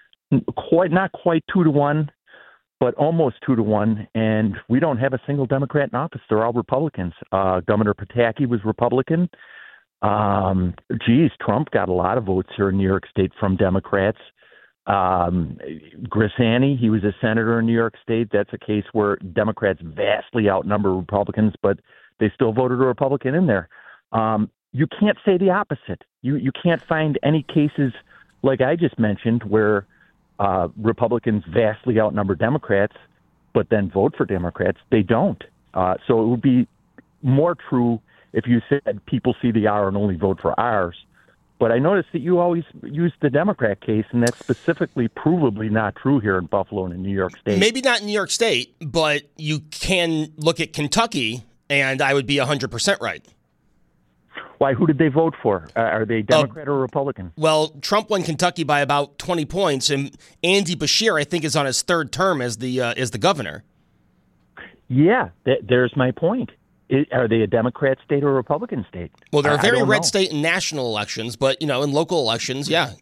not quite 2-1, but almost 2-1. And we don't have a single Democrat in office. They're all Republicans. Governor Pataki was Republican. Trump got a lot of votes here in New York State from Democrats. Grisani, he was a senator in New York State. That's a case where Democrats vastly outnumber Republicans, but they still voted a Republican in there. You can't say the opposite. You can't find any cases like I just mentioned where Republicans vastly outnumber Democrats, but then vote for Democrats. They don't. So it would be more true if you said people see the R and only vote for R's. But I noticed that you always use the Democrat case, and that's specifically provably not true here in Buffalo and in New York State. Maybe not in New York State, but you can look at Kentucky, and I would be 100% right. Why? Who did they vote for? Are they Democrat or Republican? Well, Trump won Kentucky by about 20 points, and Andy Beshear, I think, is on his third term as the governor. Yeah, there's my point. Are they a Democrat state or a Republican state? Well, they're a very red state in national elections, but in local elections, yeah.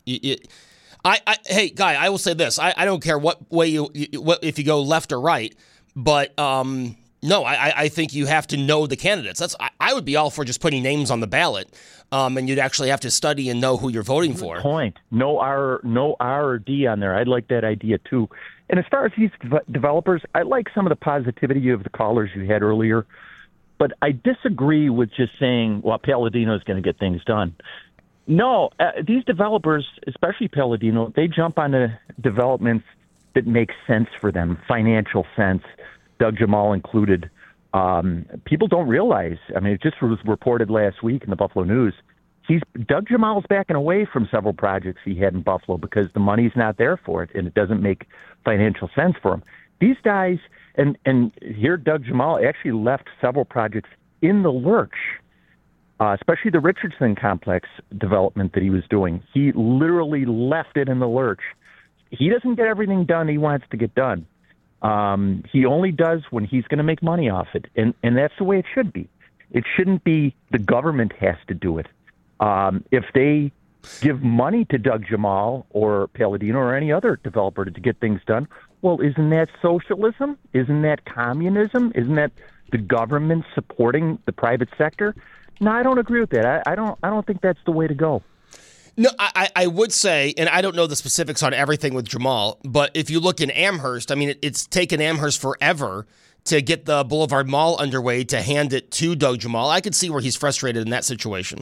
Hey, Guy, I will say this: I don't care what way if you go left or right, but no, I think you have to know the candidates. I would be all for just putting names on the ballot, and you'd actually have to study and know who you're voting for. Good point. No R or D on there. I'd like that idea too. And as far as these developers, I like some of the positivity of the callers you had earlier. But I disagree with just saying, well, Palladino is going to get things done. No, these developers, especially Palladino, they jump on the developments that make sense for them, financial sense, Doug Jamal included. People don't realize, I mean, it just was reported last week in the Buffalo News, Doug Jamal's backing away from several projects he had in Buffalo because the money's not there for it, and it doesn't make financial sense for him. These guys... And here, Doug Jamal actually left several projects in the lurch, especially the Richardson complex development that he was doing. He literally left it in the lurch. He doesn't get everything done he wants to get done. He only does when he's going to make money off it, and that's the way it should be. It shouldn't be the government has to do it. If they give money to Doug Jamal or Palladino or any other developer to get things done, well, isn't that socialism? Isn't that communism? Isn't that the government supporting the private sector? No, I don't agree with that. I don't think that's the way to go. No, I would say, and I don't know the specifics on everything with Jamal, but if you look in Amherst, I mean, it's taken Amherst forever to get the Boulevard Mall underway to hand it to Doug Jamal. I could see where he's frustrated in that situation.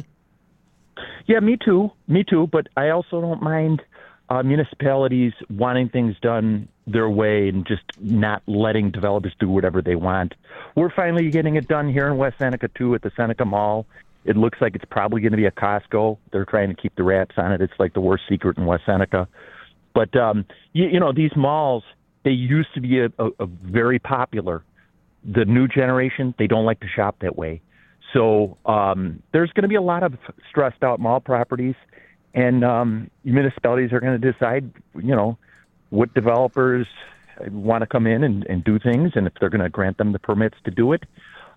Yeah, me too. But I also don't mind municipalities wanting things done their way and just not letting developers do whatever they want. We're finally getting it done here in West Seneca, too, at the Seneca Mall. It looks like it's probably going to be a Costco. They're trying to keep the wraps on it. It's like the worst secret in West Seneca. But, these malls, they used to be a very popular. The new generation, they don't like to shop that way. So there's going to be a lot of stressed out mall properties, and municipalities are going to decide, what developers want to come in and do things, and if they're going to grant them the permits to do it.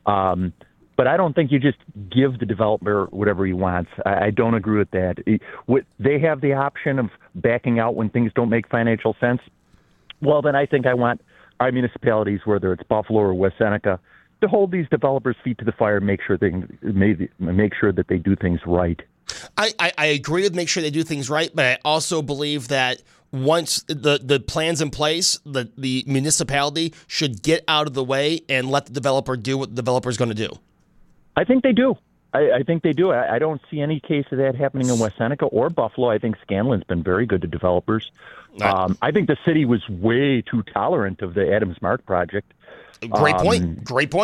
But I don't think you just give the developer whatever he wants. I don't agree with that. They have the option of backing out when things don't make financial sense. Well, then I think I want our municipalities, whether it's Buffalo or West Seneca, to hold these developers' feet to the fire and make sure that they do things right. I agree with make sure they do things right, but I also believe that once the plan's in place, the municipality should get out of the way and let the developer do what the developer is going to do. I think they do. I think they do. I don't see any case of that happening in West Seneca or Buffalo. I think Scanlon's been very good to developers. I think the city was way too tolerant of the Adams Mark project. Great point.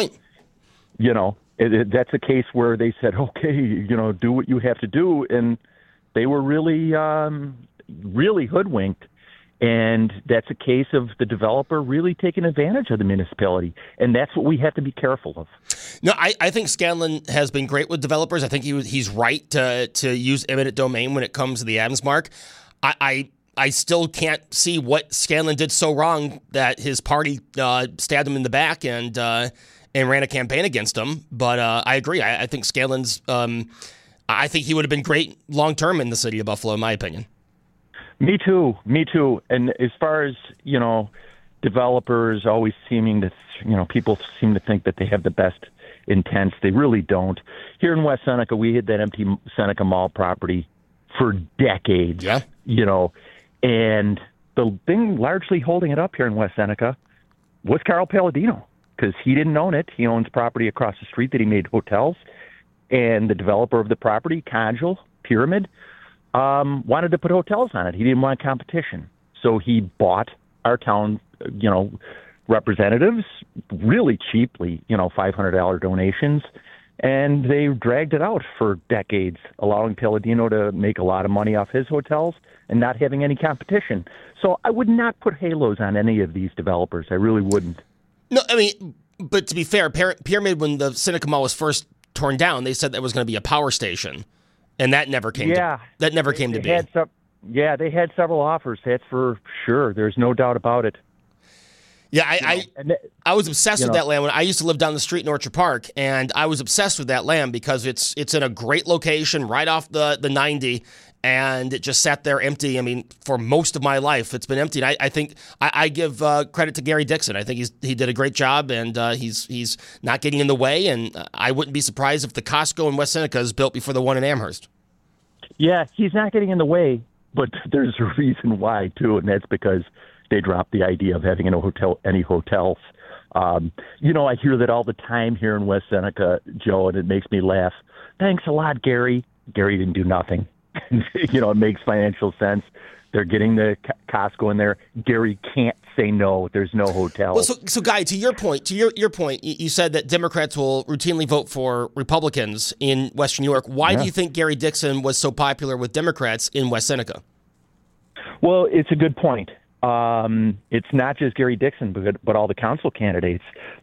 That's a case where they said, okay, do what you have to do. And they were really, really hoodwinked. And that's a case of the developer really taking advantage of the municipality. And that's what we have to be careful of. No, I think Scanlon has been great with developers. I think he's right to use eminent domain when it comes to the Adams Mark. I still can't see what Scanlon did so wrong that his party stabbed him in the back and ran a campaign against him. But I agree. I think Scanlon's I think he would have been great long-term in the city of Buffalo, in my opinion. Me too. And as far as, developers always seeming to, people seem to think that they have the best intents. They really don't. Here in West Seneca, we had that empty Seneca Mall property for decades. Yeah. And the thing largely holding it up here in West Seneca was Carl Palladino, because he didn't own it. He owns property across the street that he made hotels. And the developer of the property, Conjal Pyramid, wanted to put hotels on it. He didn't want competition. So he bought our town, representatives really cheaply, $500 donations. And they dragged it out for decades, allowing Palladino to make a lot of money off his hotels and not having any competition. So I would not put halos on any of these developers. I really wouldn't. No, I mean, but to be fair, Pyramid, when the Seneca Mall was first torn down, they said there was going to be a power station, and that never came. Yeah, came to be. They had several offers. That's for sure. There's no doubt about it. Yeah, I was obsessed with that land when I used to live down the street in Orchard Park, and I was obsessed with that land because it's in a great location right off the 90, and it just sat there empty. I mean, for most of my life, it's been empty. And I think I give credit to Gary Dixon. I think he did a great job, and he's not getting in the way. And I wouldn't be surprised if the Costco in West Seneca is built before the one in Amherst. Yeah, he's not getting in the way, but there's a reason why too, and that's because they dropped the idea of having any hotels. I hear that all the time here in West Seneca, Joe, and it makes me laugh. Thanks a lot, Gary. Gary didn't do nothing. It makes financial sense. They're getting the Costco in there. Gary can't say no. There's no hotel. Well, so Guy, to your point, you said that Democrats will routinely vote for Republicans in Western New York. Why do you think Gary Dixon was so popular with Democrats in West Seneca? Well, it's a good point. It's not just Gary Dixon, but all the council candidates,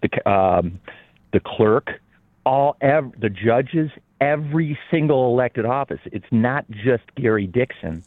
the clerk, the judges, every single elected office. It's not just Gary Dixon.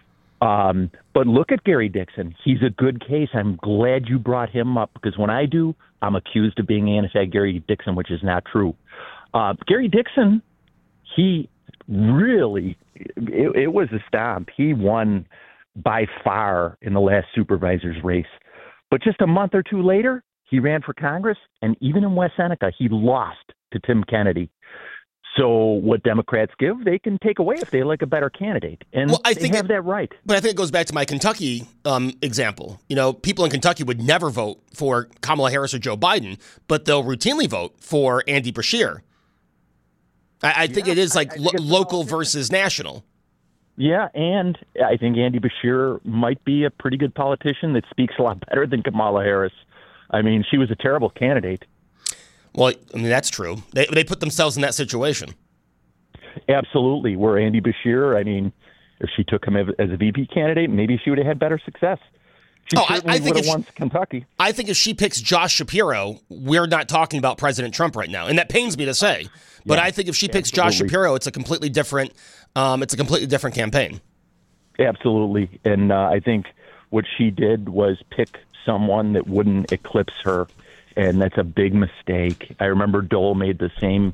But look at Gary Dixon. He's a good case. I'm glad you brought him up because when I do, I'm accused of being anti-Gary Dixon, which is not true. Gary Dixon, he really, it was a stomp. He won by far in the last supervisor's race. But just a month or two later, he ran for Congress, and even in West Seneca, he lost to Tim Kennedy. So what Democrats give, they can take away if they like a better candidate. And they have that right. But I think it goes back to my Kentucky example. People in Kentucky would never vote for Kamala Harris or Joe Biden, but they'll routinely vote for Andy Beshear. I think it is like local versus national. Yeah, and I think Andy Beshear might be a pretty good politician that speaks a lot better than Kamala Harris. I mean, she was a terrible candidate. Well, I mean, that's true. They put themselves in that situation. Absolutely. Where Andy Beshear, I mean, if she took him as a VP candidate, maybe she would have had better success. She certainly would have won Kentucky. I think if she picks Josh Shapiro, we're not talking about President Trump right now, and that pains me to say. But I think if she picks Josh Shapiro, it's a completely different campaign. Absolutely, and I think what she did was pick someone that wouldn't eclipse her, and that's a big mistake. I remember Dole made the same.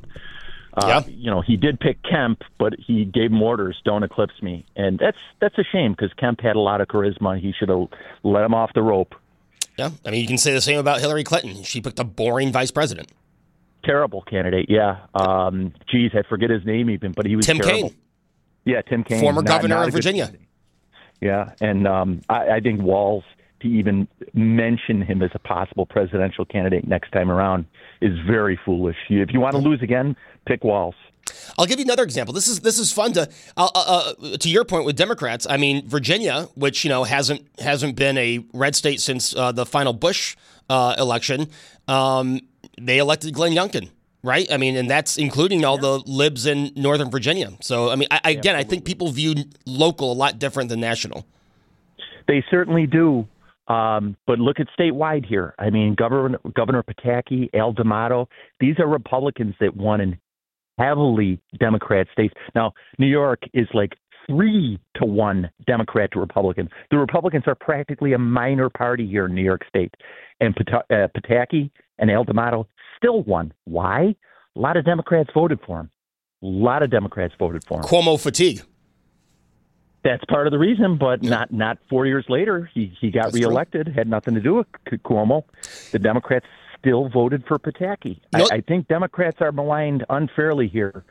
He did pick Kemp, but he gave him orders, don't eclipse me. And that's a shame because Kemp had a lot of charisma. He should have let him off the rope. Yeah, I mean, you can say the same about Hillary Clinton. She picked a boring vice president. Terrible candidate, yeah. I forget his name even, but he was Tim terrible. Kaine. Yeah, Tim Kaine. Former governor of Virginia. Yeah, and I think Walz, to even mention him as a possible presidential candidate next time around is very foolish. If you want to lose again, pick Walz. I'll give you another example. This is fun to your point with Democrats. I mean, Virginia, which hasn't been a red state since the final Bush election, they elected Glenn Youngkin, right? I mean, and that's including all the libs in Northern Virginia. So, I mean, I think people view local a lot different than national. They certainly do. But look at statewide here. I mean, Governor Pataki, Al D'Amato, these are Republicans that won in heavily Democrat states. Now, New York is like 3-1 Democrat to Republican. The Republicans are practically a minor party here in New York State. And Pataki and Al D'Amato still won. Why? A lot of Democrats voted for him. Cuomo fatigue. That's part of the reason, but not 4 years later. He got reelected, had nothing to do with Cuomo. The Democrats still voted for Pataki. I think Democrats are maligned unfairly here.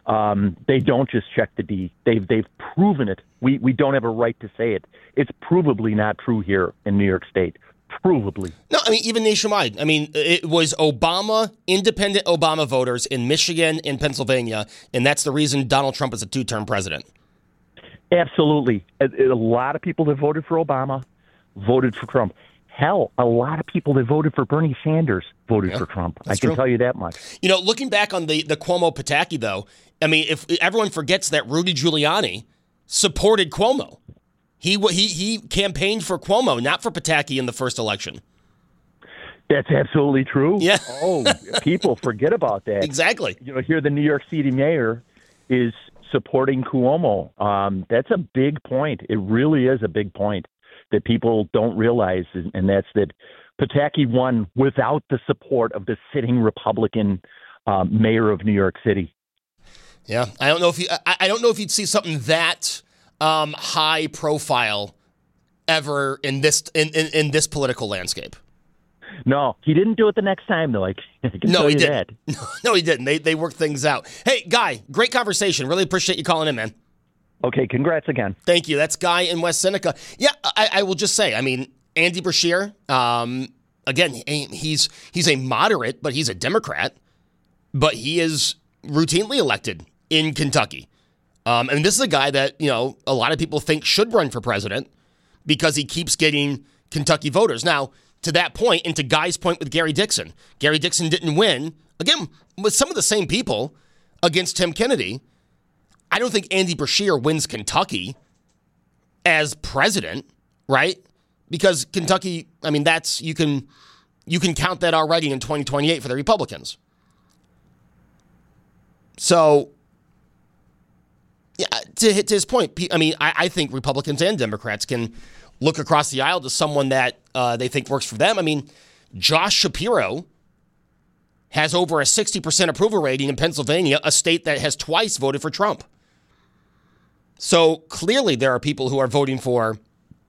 They don't just check the D. They've proven it. We don't have a right to say it. It's provably not true here in New York State. Provably. No, I mean, even nationwide. I mean, it was independent Obama voters in Michigan, in Pennsylvania, and that's the reason Donald Trump is a 2-term president. Absolutely. A lot of people that voted for Obama voted for Trump. Hell, a lot of people that voted for Bernie Sanders voted for Trump. I can tell you that much. You know, looking back on the Cuomo-Pataki, though, I mean, if everyone forgets that Rudy Giuliani supported Cuomo. He campaigned for Cuomo, not for Pataki in the first election. That's absolutely true. Yeah. Oh, people forget about that. Exactly. You know, here the New York City mayor is supporting Cuomo. That's a big point. It really is a big point that people don't realize, and that's that Pataki won without the support of the sitting Republican mayor of New York City. Yeah, I don't know if you'd see something that high profile ever in this political landscape. No, he didn't do it the next time, though. I can tell you that. No, he didn't. They worked things out. Hey, Guy, great conversation. Really appreciate you calling in, man. Okay, congrats again. Thank you. That's Guy in West Seneca. Yeah, I will just say, I mean, Andy Beshear, again, he's a moderate, but he's a Democrat. But he is routinely elected in Kentucky. And this is a guy that, you know, a lot of people think should run for president because he keeps getting Kentucky voters. Now, to that point, and to Guy's point with Gary Dixon didn't win, again, with some of the same people against Tim Kennedy. I don't think Andy Beshear wins Kentucky as president, right? Because Kentucky, I mean, that's you can count that already in 2028 for the Republicans. So, yeah, to his point, I mean, I think Republicans and Democrats can look across the aisle to someone that they think works for them. I mean, Josh Shapiro has over a 60% approval rating in Pennsylvania, a state that has twice voted for Trump. So clearly there are people who are voting for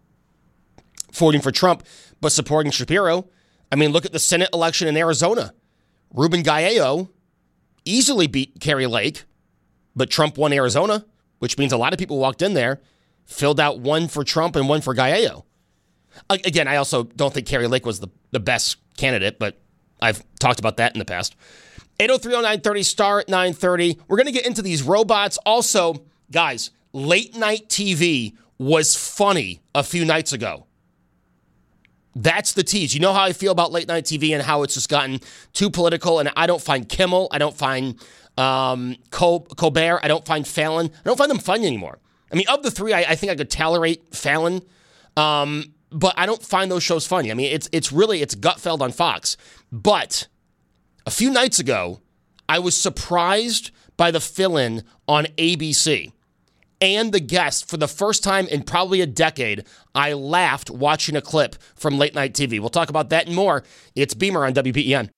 Trump, but supporting Shapiro. I mean, look at the Senate election in Arizona. Ruben Gallo easily beat Kari Lake, but Trump won Arizona, which means a lot of people walked in there, filled out one for Trump and one for Gallo. Again, I also don't think Kari Lake was the best candidate, but I've talked about that in the past. 803-0930, star at 930. We're going to get into these robots. Also, guys, late night TV was funny a few nights ago. That's the tease. You know how I feel about late night TV and how it's just gotten too political, and I don't find Kimmel, I don't find Colbert, I don't find Fallon, I don't find them funny anymore. I mean, of the three, I think I could tolerate Fallon, but I don't find those shows funny. I mean, it's Gutfeld on Fox. But a few nights ago, I was surprised by the fill-in on ABC. And the guest, for the first time in probably a decade, I laughed watching a clip from late night TV. We'll talk about that and more. It's Beamer on WBEN.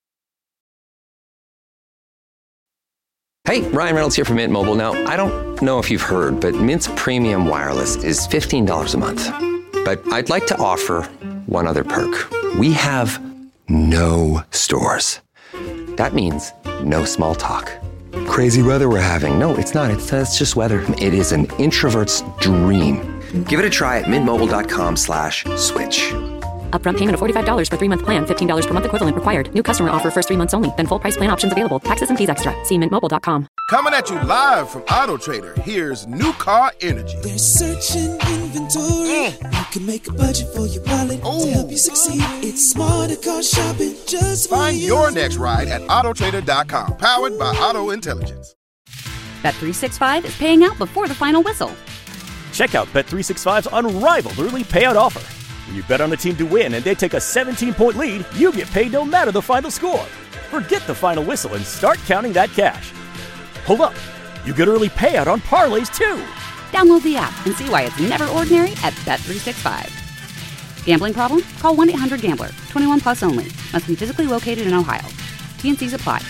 Hey, Ryan Reynolds here from Mint Mobile. Now, I don't know if you've heard, but Mint's premium wireless is $15 a month. But I'd like to offer one other perk. We have no stores. That means no small talk. Crazy weather we're having. No, it's not. It's just weather. It is an introvert's dream. Give it a try at mintmobile.com/switch. Upfront payment of $45 for 3-month plan, $15 per month equivalent required. New customer offer first 3 months only. Then full price plan options available. Taxes and fees extra. See mintmobile.com. Coming at you live from Auto Trader, here's New Car Energy. There's searching inventory. You can make a budget for your wallet to help you succeed. It's smarter car shopping just for Find you. your next ride at autotrader.com. Powered by Auto Intelligence. Bet365 is paying out before the final whistle. Check out Bet365's unrivaled early payout offer. When you bet on a team to win and they take a 17-point lead, you get paid no matter the final score. Forget the final whistle and start counting that cash. Hold up. You get early payout on parlays, too. Download the app and see why it's never ordinary at Bet365. Gambling problem? Call 1-800-GAMBLER. 21 plus only. Must be physically located in Ohio. T&Cs apply.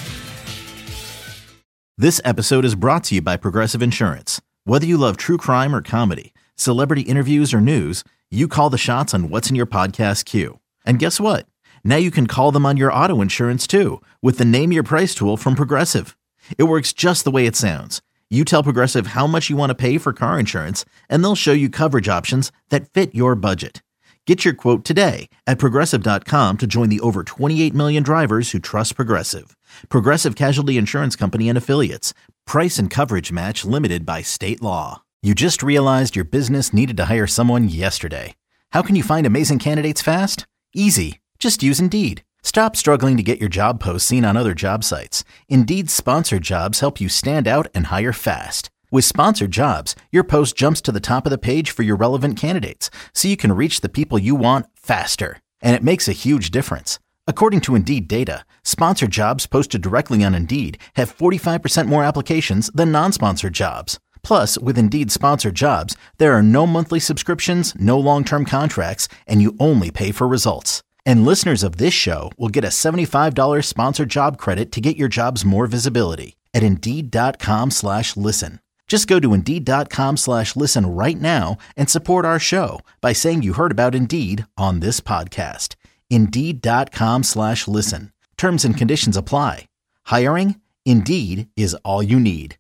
This episode is brought to you by Progressive Insurance. Whether you love true crime or comedy, celebrity interviews or news, you call the shots on what's in your podcast queue. And guess what? Now you can call them on your auto insurance too with the Name Your Price tool from Progressive. It works just the way it sounds. You tell Progressive how much you want to pay for car insurance, and they'll show you coverage options that fit your budget. Get your quote today at Progressive.com to join the over 28 million drivers who trust Progressive. Progressive Casualty Insurance Company and Affiliates. Price and coverage match limited by state law. You just realized your business needed to hire someone yesterday. How can you find amazing candidates fast? Easy. Just use Indeed. Stop struggling to get your job posts seen on other job sites. Indeed's sponsored jobs help you stand out and hire fast. With sponsored jobs, your post jumps to the top of the page for your relevant candidates, so you can reach the people you want faster. And it makes a huge difference. According to Indeed data, sponsored jobs posted directly on Indeed have 45% more applications than non-sponsored jobs. Plus, with Indeed sponsored jobs, there are no monthly subscriptions, no long-term contracts, and you only pay for results. And listeners of this show will get a $75 sponsored job credit to get your jobs more visibility at Indeed.com/listen. Just go to Indeed.com/listen right now and support our show by saying you heard about Indeed on this podcast. Indeed.com/listen. Terms and conditions apply. Hiring? Indeed is all you need.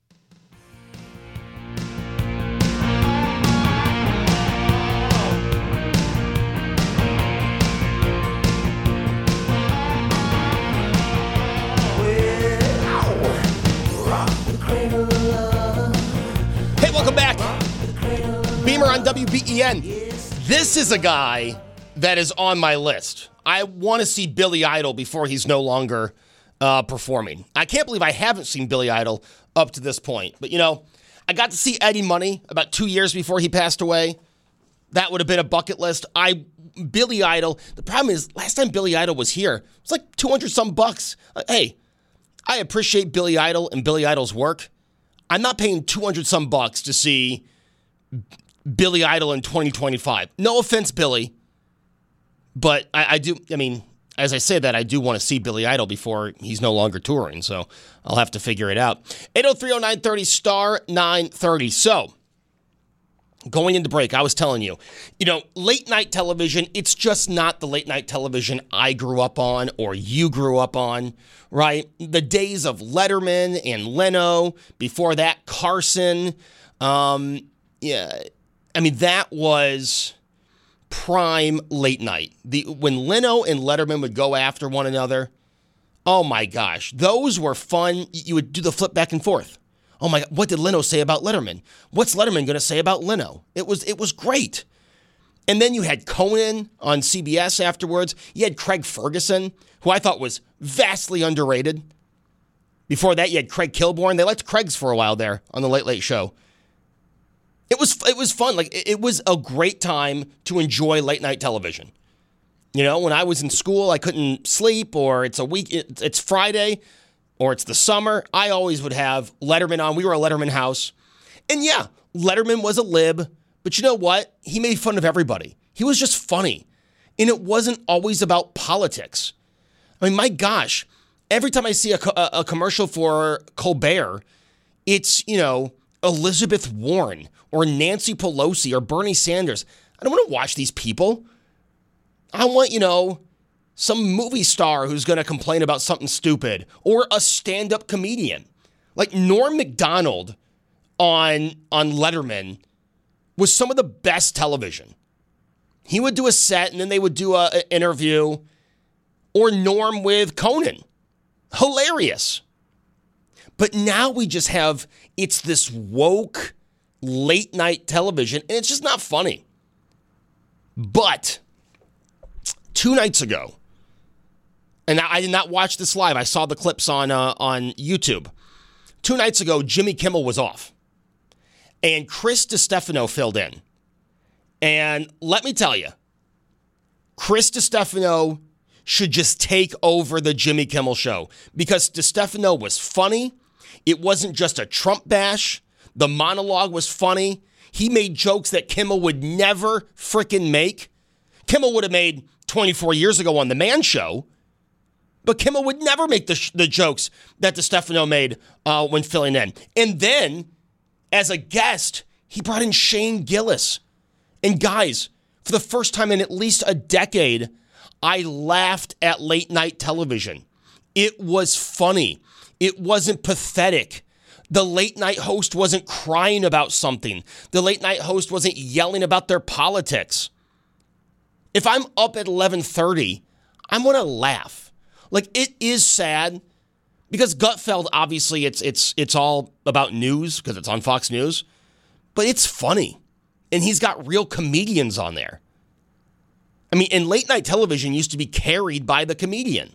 Welcome back. Beamer on WBEN. This is a guy that is on my list. I want to see Billy Idol before he's no longer performing. I can't believe I haven't seen Billy Idol up to this point. But, you know, I got to see Eddie Money about 2 years before he passed away. That would have been a bucket list. Billy Idol, the problem is, last time Billy Idol was here, it was like 200 some bucks. Hey, I appreciate Billy Idol and Billy Idol's work. I'm not paying 200 some bucks to see Billy Idol in 2025. No offense, Billy. But I do, I mean, as I say that, I do want to see Billy Idol before he's no longer touring. So I'll have to figure it out. 803-0930, star 930. So going into break, I was telling you, late night television, it's just not the late night television I grew up on or you grew up on, right? The days of Letterman and Leno, before that, Carson. That was prime late night. When Leno and Letterman would go after one another, oh my gosh, those were fun. You would do the flip back and forth. Oh my God, what did Leno say about Letterman? What's Letterman going to say about Leno? It was great. And then you had Conan on CBS afterwards. You had Craig Ferguson, who I thought was vastly underrated. Before that, you had Craig Kilborn. They liked Craig's for a while there on the Late Late Show. It was fun. Like, it was a great time to enjoy late night television. When I was in school, I couldn't sleep, or it's Friday, or it's the summer, I always would have Letterman on. We were a Letterman house. And yeah, Letterman was a lib, but you know what? He made fun of everybody. He was just funny. And it wasn't always about politics. I mean, my gosh, every time I see a commercial for Colbert, it's, Elizabeth Warren or Nancy Pelosi or Bernie Sanders. I don't want to watch these people. I want, some movie star who's going to complain about something stupid, or a stand-up comedian. Like Norm Macdonald on Letterman was some of the best television. He would do a set, and then they would do an interview, or Norm with Conan. Hilarious. But now we just have, it's this woke late-night television, and it's just not funny. But 2 nights ago, and I did not watch this live. I saw the clips on YouTube. 2 nights ago, Jimmy Kimmel was off. And Chris DiStefano filled in. And let me tell you, Chris DiStefano should just take over the Jimmy Kimmel show. Because DiStefano was funny. It wasn't just a Trump bash. The monologue was funny. He made jokes that Kimmel would never frickin' make. Kimmel would have made 24 years ago on The Man Show. But Kimmel would never make the jokes that DiStefano made when filling in. And then, as a guest, he brought in Shane Gillis. And guys, for the first time in at least a decade, I laughed at late night television. It was funny. It wasn't pathetic. The late night host wasn't crying about something. The late night host wasn't yelling about their politics. If I'm up at 11:30, I'm going to laugh. Like, it is sad because Gutfeld, obviously, it's all about news because it's on Fox News, but it's funny. And he's got real comedians on there. I mean, and late night television used to be carried by the comedian.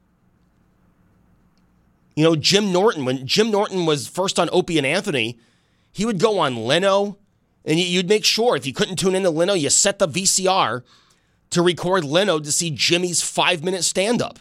You know, Jim Norton, when Jim Norton was first on Opie and Anthony, he would go on Leno, and you'd make sure if you couldn't tune into Leno, you set the VCR to record Leno to see Jimmy's 5-minute stand-up.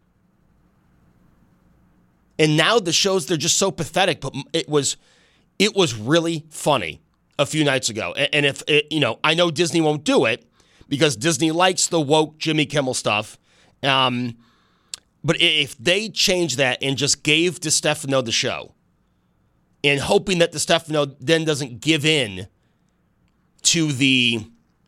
And now the shows, they're just so pathetic, but it was really funny a few nights ago. And if it, you know, I know Disney won't do it because Disney likes the woke Jimmy Kimmel stuff. But if they change that and just gave DeStefano the show, and hoping that DeStefano then doesn't give in to the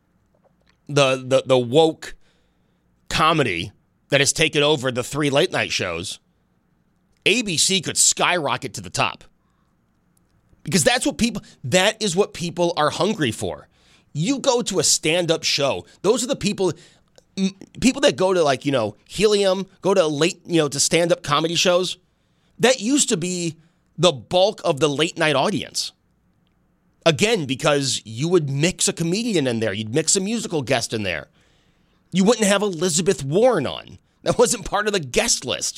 woke comedy that has taken over the 3 late night shows, ABC could skyrocket to the top. Because that is what people are hungry for. You go to a stand-up show, those are the people that go to, like, you know, Helium, go to late, you know, to stand-up comedy shows. That used to be the bulk of the late night audience. Again, because you would mix a comedian in there. You'd mix a musical guest in there. You wouldn't have Elizabeth Warren on. That wasn't part of the guest list.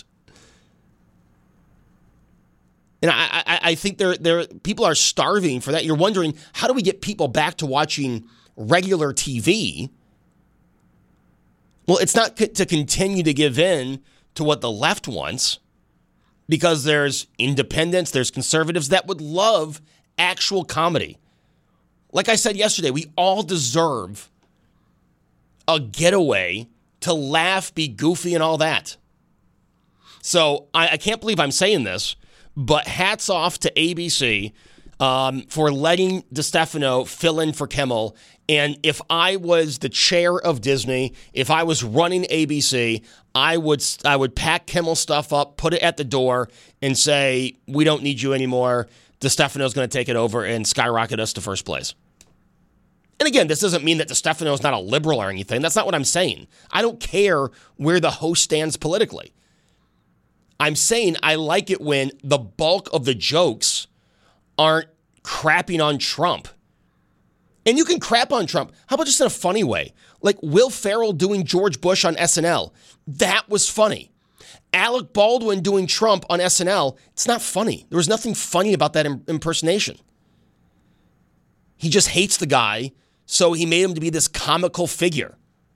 And I think people are starving for that. You're wondering, how do we get people back to watching regular TV? Well, it's not to continue to give in to what the left wants, because there's independents, there's conservatives that would love actual comedy. Like I said yesterday, we all deserve a getaway to laugh, be goofy, and all that. So I can't believe I'm saying this, but hats off to ABC for letting DeStefano fill in for Kimmel. And if I was the chair of Disney, if I was running ABC, I would pack Kimmel's stuff up, put it at the door, and say, we don't need you anymore. DeStefano's going to take it over and skyrocket us to first place. And again, this doesn't mean that DeStefano's not a liberal or anything. That's not what I'm saying. I don't care where the host stands politically. I'm saying I like it when the bulk of the jokes aren't crapping on Trump. And you can crap on Trump. How about just in a funny way? Like Will Ferrell doing George Bush on SNL. That was funny. Alec Baldwin doing Trump on SNL. It's not funny. There was nothing funny about that impersonation. He just hates the guy, so he made him to be this comical figure.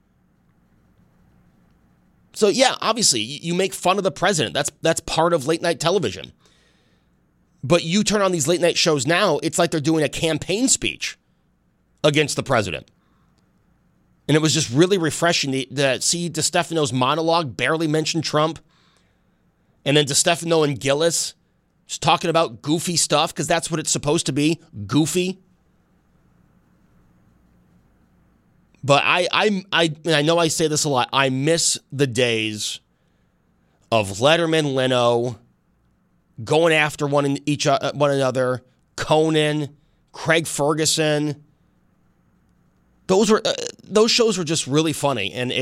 So yeah, obviously, you make fun of the president. That's part of late night television. But you turn on these late night shows now, it's like they're doing a campaign speech against the president. And it was just really refreshing to see DeStefano's monologue barely mention Trump. And then DeStefano and Gillis just talking about goofy stuff, because that's what it's supposed to be, goofy. But I know I say this a lot. I miss the days of Letterman, Leno, going after one another, Conan, Craig Ferguson. Those shows were just really funny, and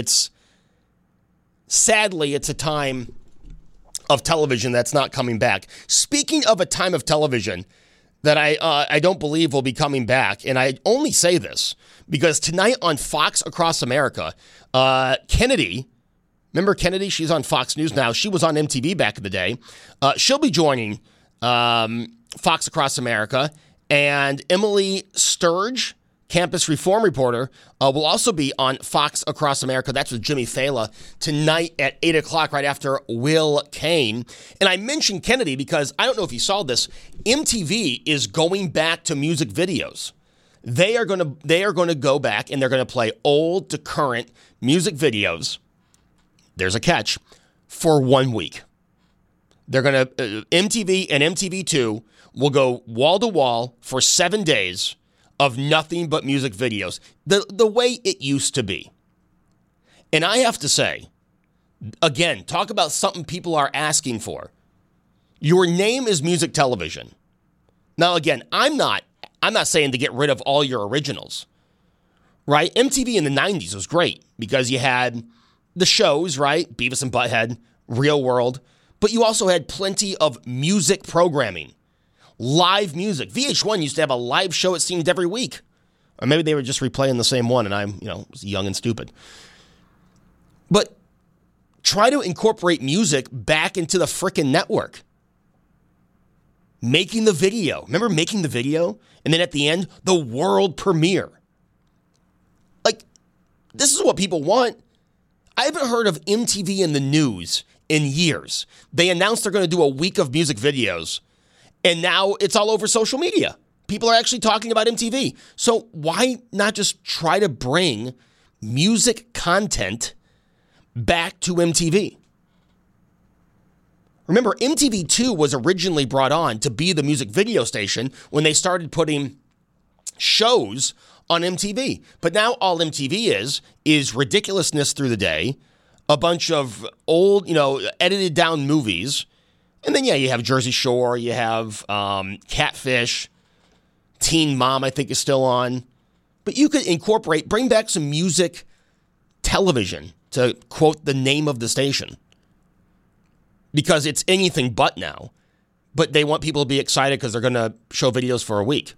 sadly it's a time of television that's not coming back. Speaking of a time of television that I don't believe will be coming back, and I only say this because tonight on Fox Across America, Kennedy, remember Kennedy? She's on Fox News now. She was on MTV back in the day. She'll be joining Fox Across America, and Emily Sturge, campus reform reporter, will also be on Fox Across America. That's with Jimmy Fallon tonight at 8 o'clock, right after Will Cain. And I mentioned Kennedy because I don't know if you saw this. MTV is going back to music videos. They are going to go back and they're going to play old to current music videos. There's a catch, for 1 week. They're going to MTV and MTV2 will go wall to wall for 7 days of nothing but music videos, the way it used to be. And I have to say, again, talk about something people are asking for. Your name is music television. Now, again, I'm not saying to get rid of all your originals, right? MTV in the 90s was great because you had the shows, right? Beavis and Butthead, Real World, but you also had plenty of music programming, live music. VH1 used to have a live show, it seemed, every week. Or maybe they were just replaying the same one and I'm, was young and stupid. But try to incorporate music back into the frickin' network. Making the video. Remember making the video? And then at the end, the world premiere. Like, this is what people want. I haven't heard of MTV in the news in years. They announced they're going to do a week of music videos, and now it's all over social media. People are actually talking about MTV. So why not just try to bring music content back to MTV? Remember, MTV2 was originally brought on to be the music video station when they started putting shows on MTV. But now all MTV is ridiculousness through the day, a bunch of old, edited down movies. And then, you have Jersey Shore, you have Catfish, Teen Mom, I think is still on. But you could bring back some music television, to quote the name of the station. Because it's anything but now. But they want people to be excited because they're going to show videos for a week.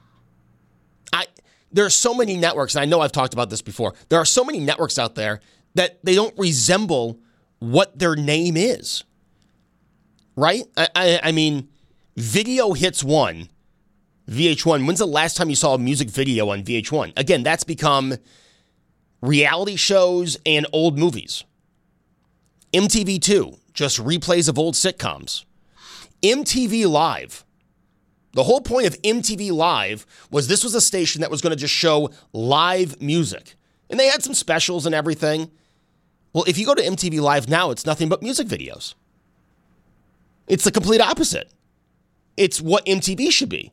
There are so many networks, and I know I've talked about this before. There are so many networks out there that they don't resemble what their name is. Right? I mean, Video Hits 1, VH1. When's the last time you saw a music video on VH1? Again, that's become reality shows and old movies. MTV2, just replays of old sitcoms. MTV Live. The whole point of MTV Live was this was a station that was going to just show live music. And they had some specials and everything. Well, if you go to MTV Live now, it's nothing but music videos. It's the complete opposite. It's what MTV should be.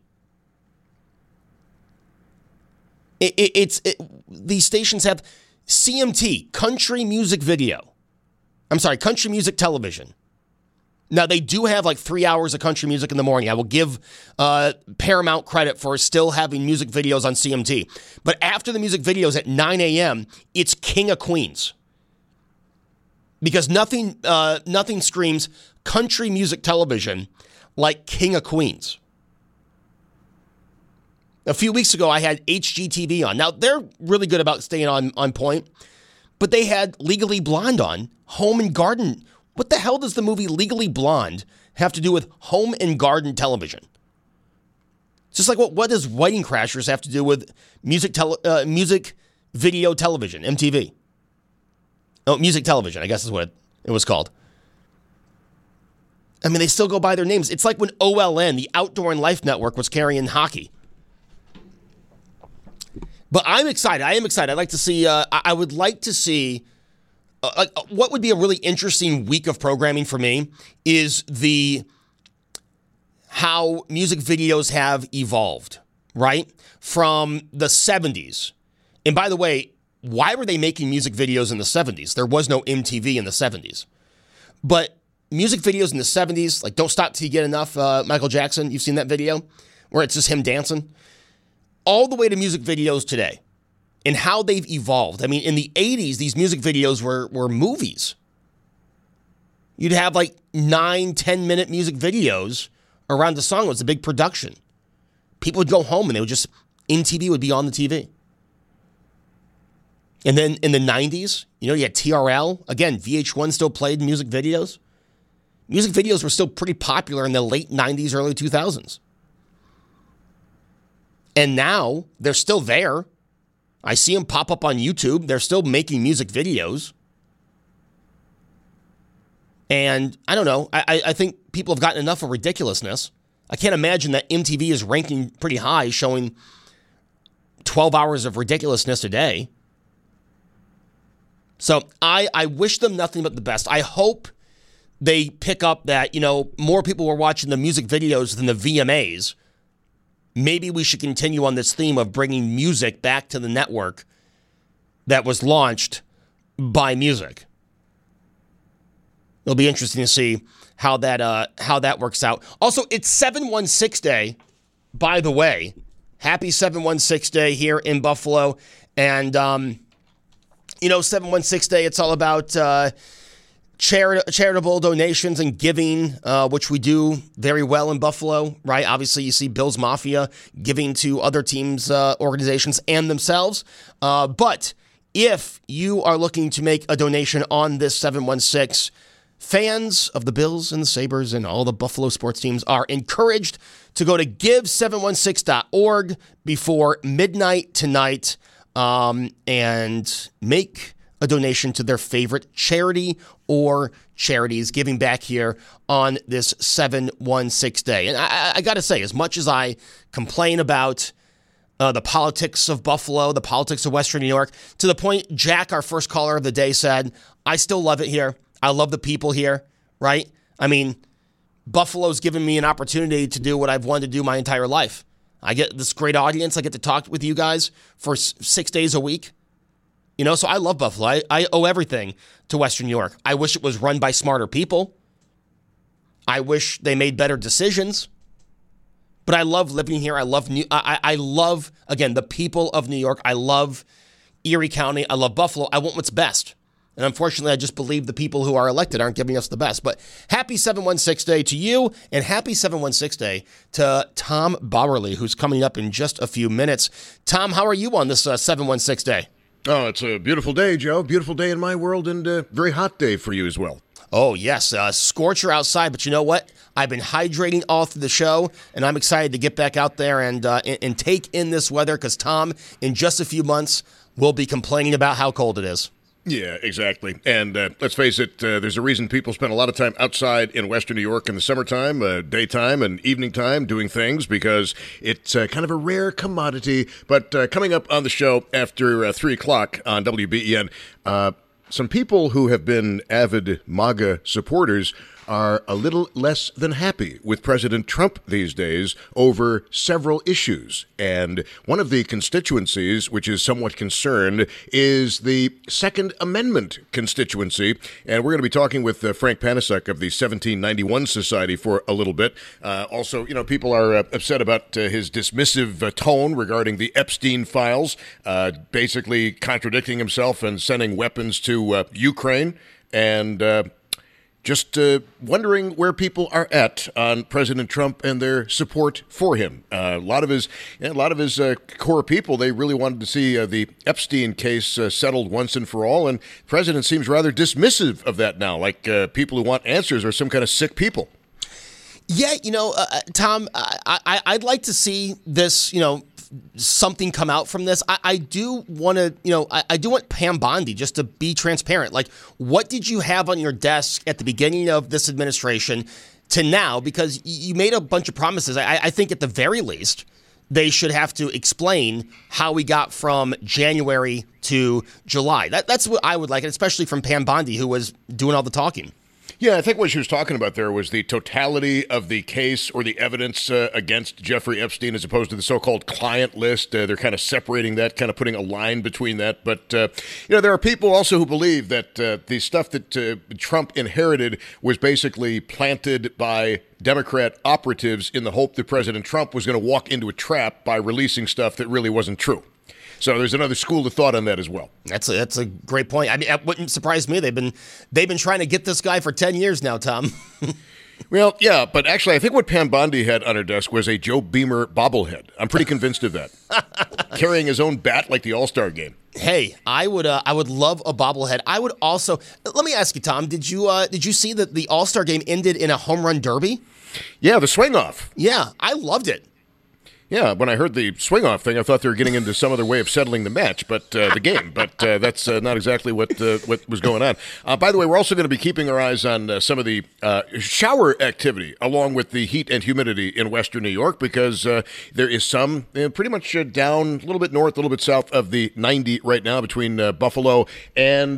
These stations have CMT, country music television. Now, they do have like 3 hours of country music in the morning. I will give Paramount credit for still having music videos on CMT. But after the music videos at 9 a.m., it's King of Queens. Because nothing screams country music television like King of Queens. A few weeks ago, I had HGTV on. Now, they're really good about staying on point, but they had Legally Blonde on, Home and Garden. What the hell does the movie Legally Blonde have to do with home and garden television? It's just like, what does Wedding Crashers have to do with music video television, MTV? Oh, music television, I guess is what it was called. I mean, they still go by their names. It's like when OLN, the Outdoor and Life Network, was carrying hockey. But I'm excited. I am excited. I'd like to see, I would like to see, what would be a really interesting week of programming for me is how music videos have evolved, right? From the 70s. And by the way, why were they making music videos in the 70s? There was no MTV in the 70s. But music videos in the 70s, like Don't Stop Till You Get Enough, Michael Jackson, you've seen that video where it's just him dancing? All the way to music videos today and how they've evolved. I mean, in the 80s, these music videos were movies. You'd have like 9-10 minute music videos around the song. It was a big production. People would go home and MTV would be on the TV. And then in the 90s, you had TRL. Again, VH1 still played music videos. Music videos were still pretty popular in the late 90s, early 2000s. And now they're still there. I see them pop up on YouTube. They're still making music videos. And I don't know. I think people have gotten enough of ridiculousness. I can't imagine that MTV is ranking pretty high, showing 12 hours of ridiculousness a day. So I wish them nothing but the best. I hope they pick up that, more people were watching the music videos than the VMAs. Maybe we should continue on this theme of bringing music back to the network that was launched by music. It'll be interesting to see how that works out. Also, it's 716 Day, by the way. Happy 716 Day here in Buffalo. And, 716 Day, it's all about charitable donations and giving, which we do very well in Buffalo, right? Obviously, you see Bills Mafia giving to other teams, organizations, and themselves. But if you are looking to make a donation on this 716, fans of the Bills and the Sabres and all the Buffalo sports teams are encouraged to go to give716.org before midnight tonight and make a donation to their favorite charity or charities, giving back here on this 716 Day. And I got to say, as much as I complain about the politics of Buffalo, the politics of Western New York, to the point Jack, our first caller of the day, said, I still love it here. I love the people here, right? I mean, Buffalo's given me an opportunity to do what I've wanted to do my entire life. I get this great audience. I get to talk with you guys for 6 days a week. So I love Buffalo. I owe everything to Western New York. I wish it was run by smarter people. I wish they made better decisions. But I love living here. I love, again, the people of New York. I love Erie County. I love Buffalo. I want what's best. And unfortunately, I just believe the people who are elected aren't giving us the best. But happy 716 Day to you, and happy 716 Day to Tom Bowerly, who's coming up in just a few minutes. Tom, how are you on this 716 Day? Oh, it's a beautiful day, Joe. Beautiful day in my world, and a very hot day for you as well. Oh, yes. Scorcher outside, but you know what? I've been hydrating all through the show, and I'm excited to get back out there and take in this weather, because Tom, in just a few months, will be complaining about how cold it is. Yeah, exactly. And let's face it, there's a reason people spend a lot of time outside in Western New York in the summertime, daytime and evening time doing things, because it's kind of a rare commodity. But coming up on the show after 3 o'clock on WBEN, some people who have been avid MAGA supporters are a little less than happy with President Trump these days over several issues. And one of the constituencies which is somewhat concerned is the Second Amendment constituency. And we're going to be talking with Frank Panasek of the 1791 Society for a little bit. Also, people are upset about his dismissive tone regarding the Epstein files, basically contradicting himself and sending weapons to Ukraine. And just wondering where people are at on President Trump and their support for him. A lot of his core people, they really wanted to see the Epstein case settled once and for all, and the president seems rather dismissive of that now, like people who want answers are some kind of sick people. Yeah, Tom, I'd like to see this, something come out from this. I do want to, I do want Pam Bondi just to be transparent. Like, what did you have on your desk at the beginning of this administration to now? Because you made a bunch of promises. I think at the very least, they should have to explain how we got from January to July. That's what I would like, especially from Pam Bondi, who was doing all the talking. Yeah, I think what she was talking about there was the totality of the case or the evidence against Jeffrey Epstein as opposed to the so-called client list. They're kind of separating that, kind of putting a line between that. But, there are people also who believe that the stuff that Trump inherited was basically planted by Democrat operatives in the hope that President Trump was going to walk into a trap by releasing stuff that really wasn't true. So there's another school of thought on that as well. That's a great point. I mean, it wouldn't surprise me. They've been trying to get this guy for 10 years now, Tom. Well, yeah, but actually, I think what Pam Bondi had on her desk was a Joe Beamer bobblehead. I'm pretty convinced of that. Carrying his own bat like the All-Star game. Hey, I would love a bobblehead. I would also. Let me ask you, Tom. Did you see that the All-Star game ended in a home run derby? Yeah, the swing off. Yeah, I loved it. Yeah, when I heard the swing-off thing, I thought they were getting into some other way of settling the match, but the game. But that's not exactly what was going on. By the way, we're also going to be keeping our eyes on some of the shower activity, along with the heat and humidity in Western New York, because there is some pretty much down a little bit north, a little bit south of the 90 right now between Buffalo and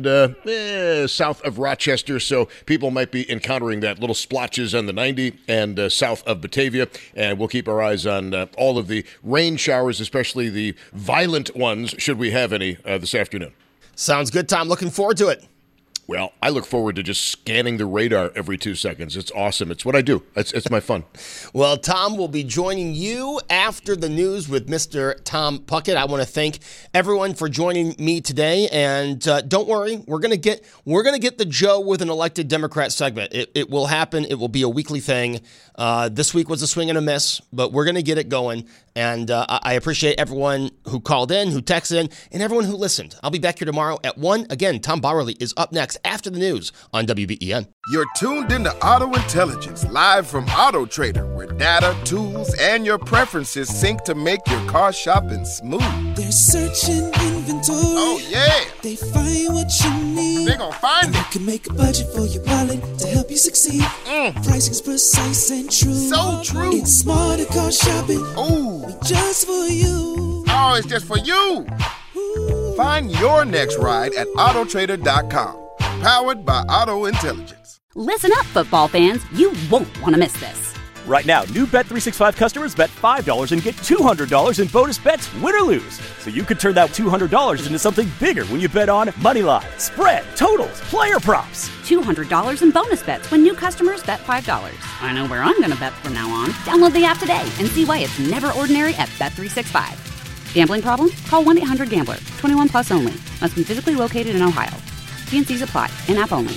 south of Rochester. So people might be encountering that, little splotches on the 90 and south of Batavia. And we'll keep our eyes on all of the rain showers, especially the violent ones, should we have any this afternoon. Sounds good, Tom. Looking forward to it. Well, I look forward to just scanning the radar every 2 seconds. It's awesome. It's what I do. It's my fun. Well, Tom will be joining you after the news with Mr. Tom Puckett. I want to thank everyone for joining me today. And don't worry, we're gonna get the Joe with an elected Democrat segment. It will happen. It will be a weekly thing. This week was a swing and a miss, but we're gonna get it going. And I appreciate everyone who called in, who texted in, and everyone who listened. I'll be back here tomorrow at 1. Again, Tom Bauerle is up next after the news on WBEN. You're tuned into Auto Intelligence, live from Auto Trader, where data, tools, and your preferences sync to make your car shopping smooth. They're searching inventory. Oh, yeah. They find what you need. They're gonna find it. You can make a budget for your wallet to help you succeed. Pricing's precise and true. So true. It's smarter car shopping. Ooh. Just for you. Oh, it's just for you. Find your next ride at Autotrader.com. Powered by Auto Intelligence. Listen up, football fans. You won't want to miss this. Right now, new Bet365 customers bet $5 and get $200 in bonus bets, win or lose. So you could turn that $200 into something bigger when you bet on money line, spread, totals, player props. $200 in bonus bets when new customers bet $5. I know where I'm going to bet from now on. Download the app today and see why it's never ordinary at Bet365. Gambling problem? Call 1-800-GAMBLER. 21 plus only. Must be physically located in Ohio. T&Cs apply. In-app only.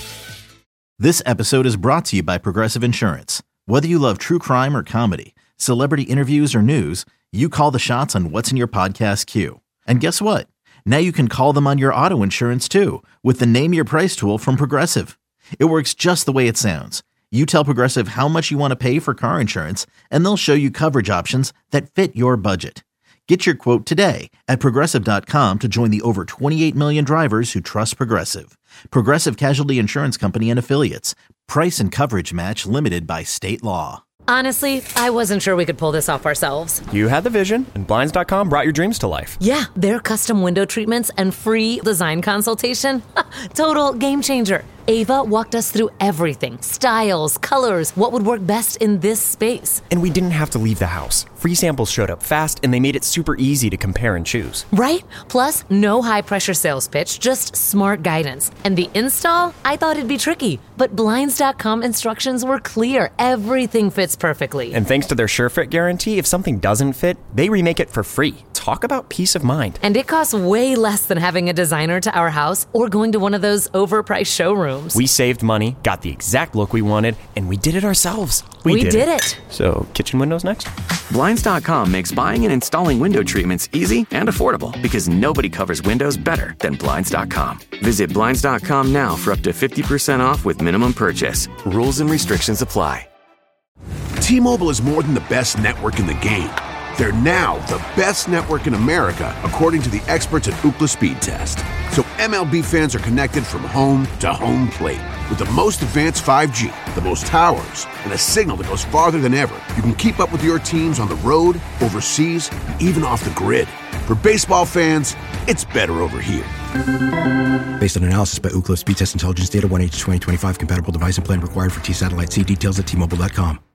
This episode is brought to you by Progressive Insurance. Whether you love true crime or comedy, celebrity interviews or news, you call the shots on what's in your podcast queue. And guess what? Now you can call them on your auto insurance too with the Name Your Price tool from Progressive. It works just the way it sounds. You tell Progressive how much you want to pay for car insurance, and they'll show you coverage options that fit your budget. Get your quote today at Progressive.com to join the over 28 million drivers who trust Progressive. Progressive Casualty Insurance Company and Affiliates. Price and coverage match limited by state law. Honestly, I wasn't sure we could pull this off ourselves. You had the vision, and Blinds.com brought your dreams to life. Yeah, their custom window treatments and free design consultation. Total game changer. Ava walked us through everything. Styles, colors, what would work best in this space. And we didn't have to leave the house. Free samples showed up fast, and they made it super easy to compare and choose. Right? Plus, no high-pressure sales pitch, just smart guidance. And the install? I thought it'd be tricky, but Blinds.com instructions were clear. Everything fits perfectly. And thanks to their SureFit guarantee, if something doesn't fit, they remake it for free. Talk about peace of mind. And it costs way less than having a designer to our house or going to one of those overpriced showrooms. We saved money, got the exact look we wanted, and we did it ourselves. We did it. So, kitchen windows next? Blinds.com makes buying and installing window treatments easy and affordable because nobody covers windows better than Blinds.com. Visit Blinds.com now for up to 50% off with minimum purchase. Rules and restrictions apply. T-Mobile is more than the best network in the game. They're now the best network in America, according to the experts at Ookla Speed Test. So MLB fans are connected from home to home plate. With the most advanced 5G, the most towers, and a signal that goes farther than ever, you can keep up with your teams on the road, overseas, and even off the grid. For baseball fans, it's better over here. Based on analysis by Ookla Speed Test Intelligence Data, 1H2025 compatible device and plan required for T-Satellite. See details at T-Mobile.com.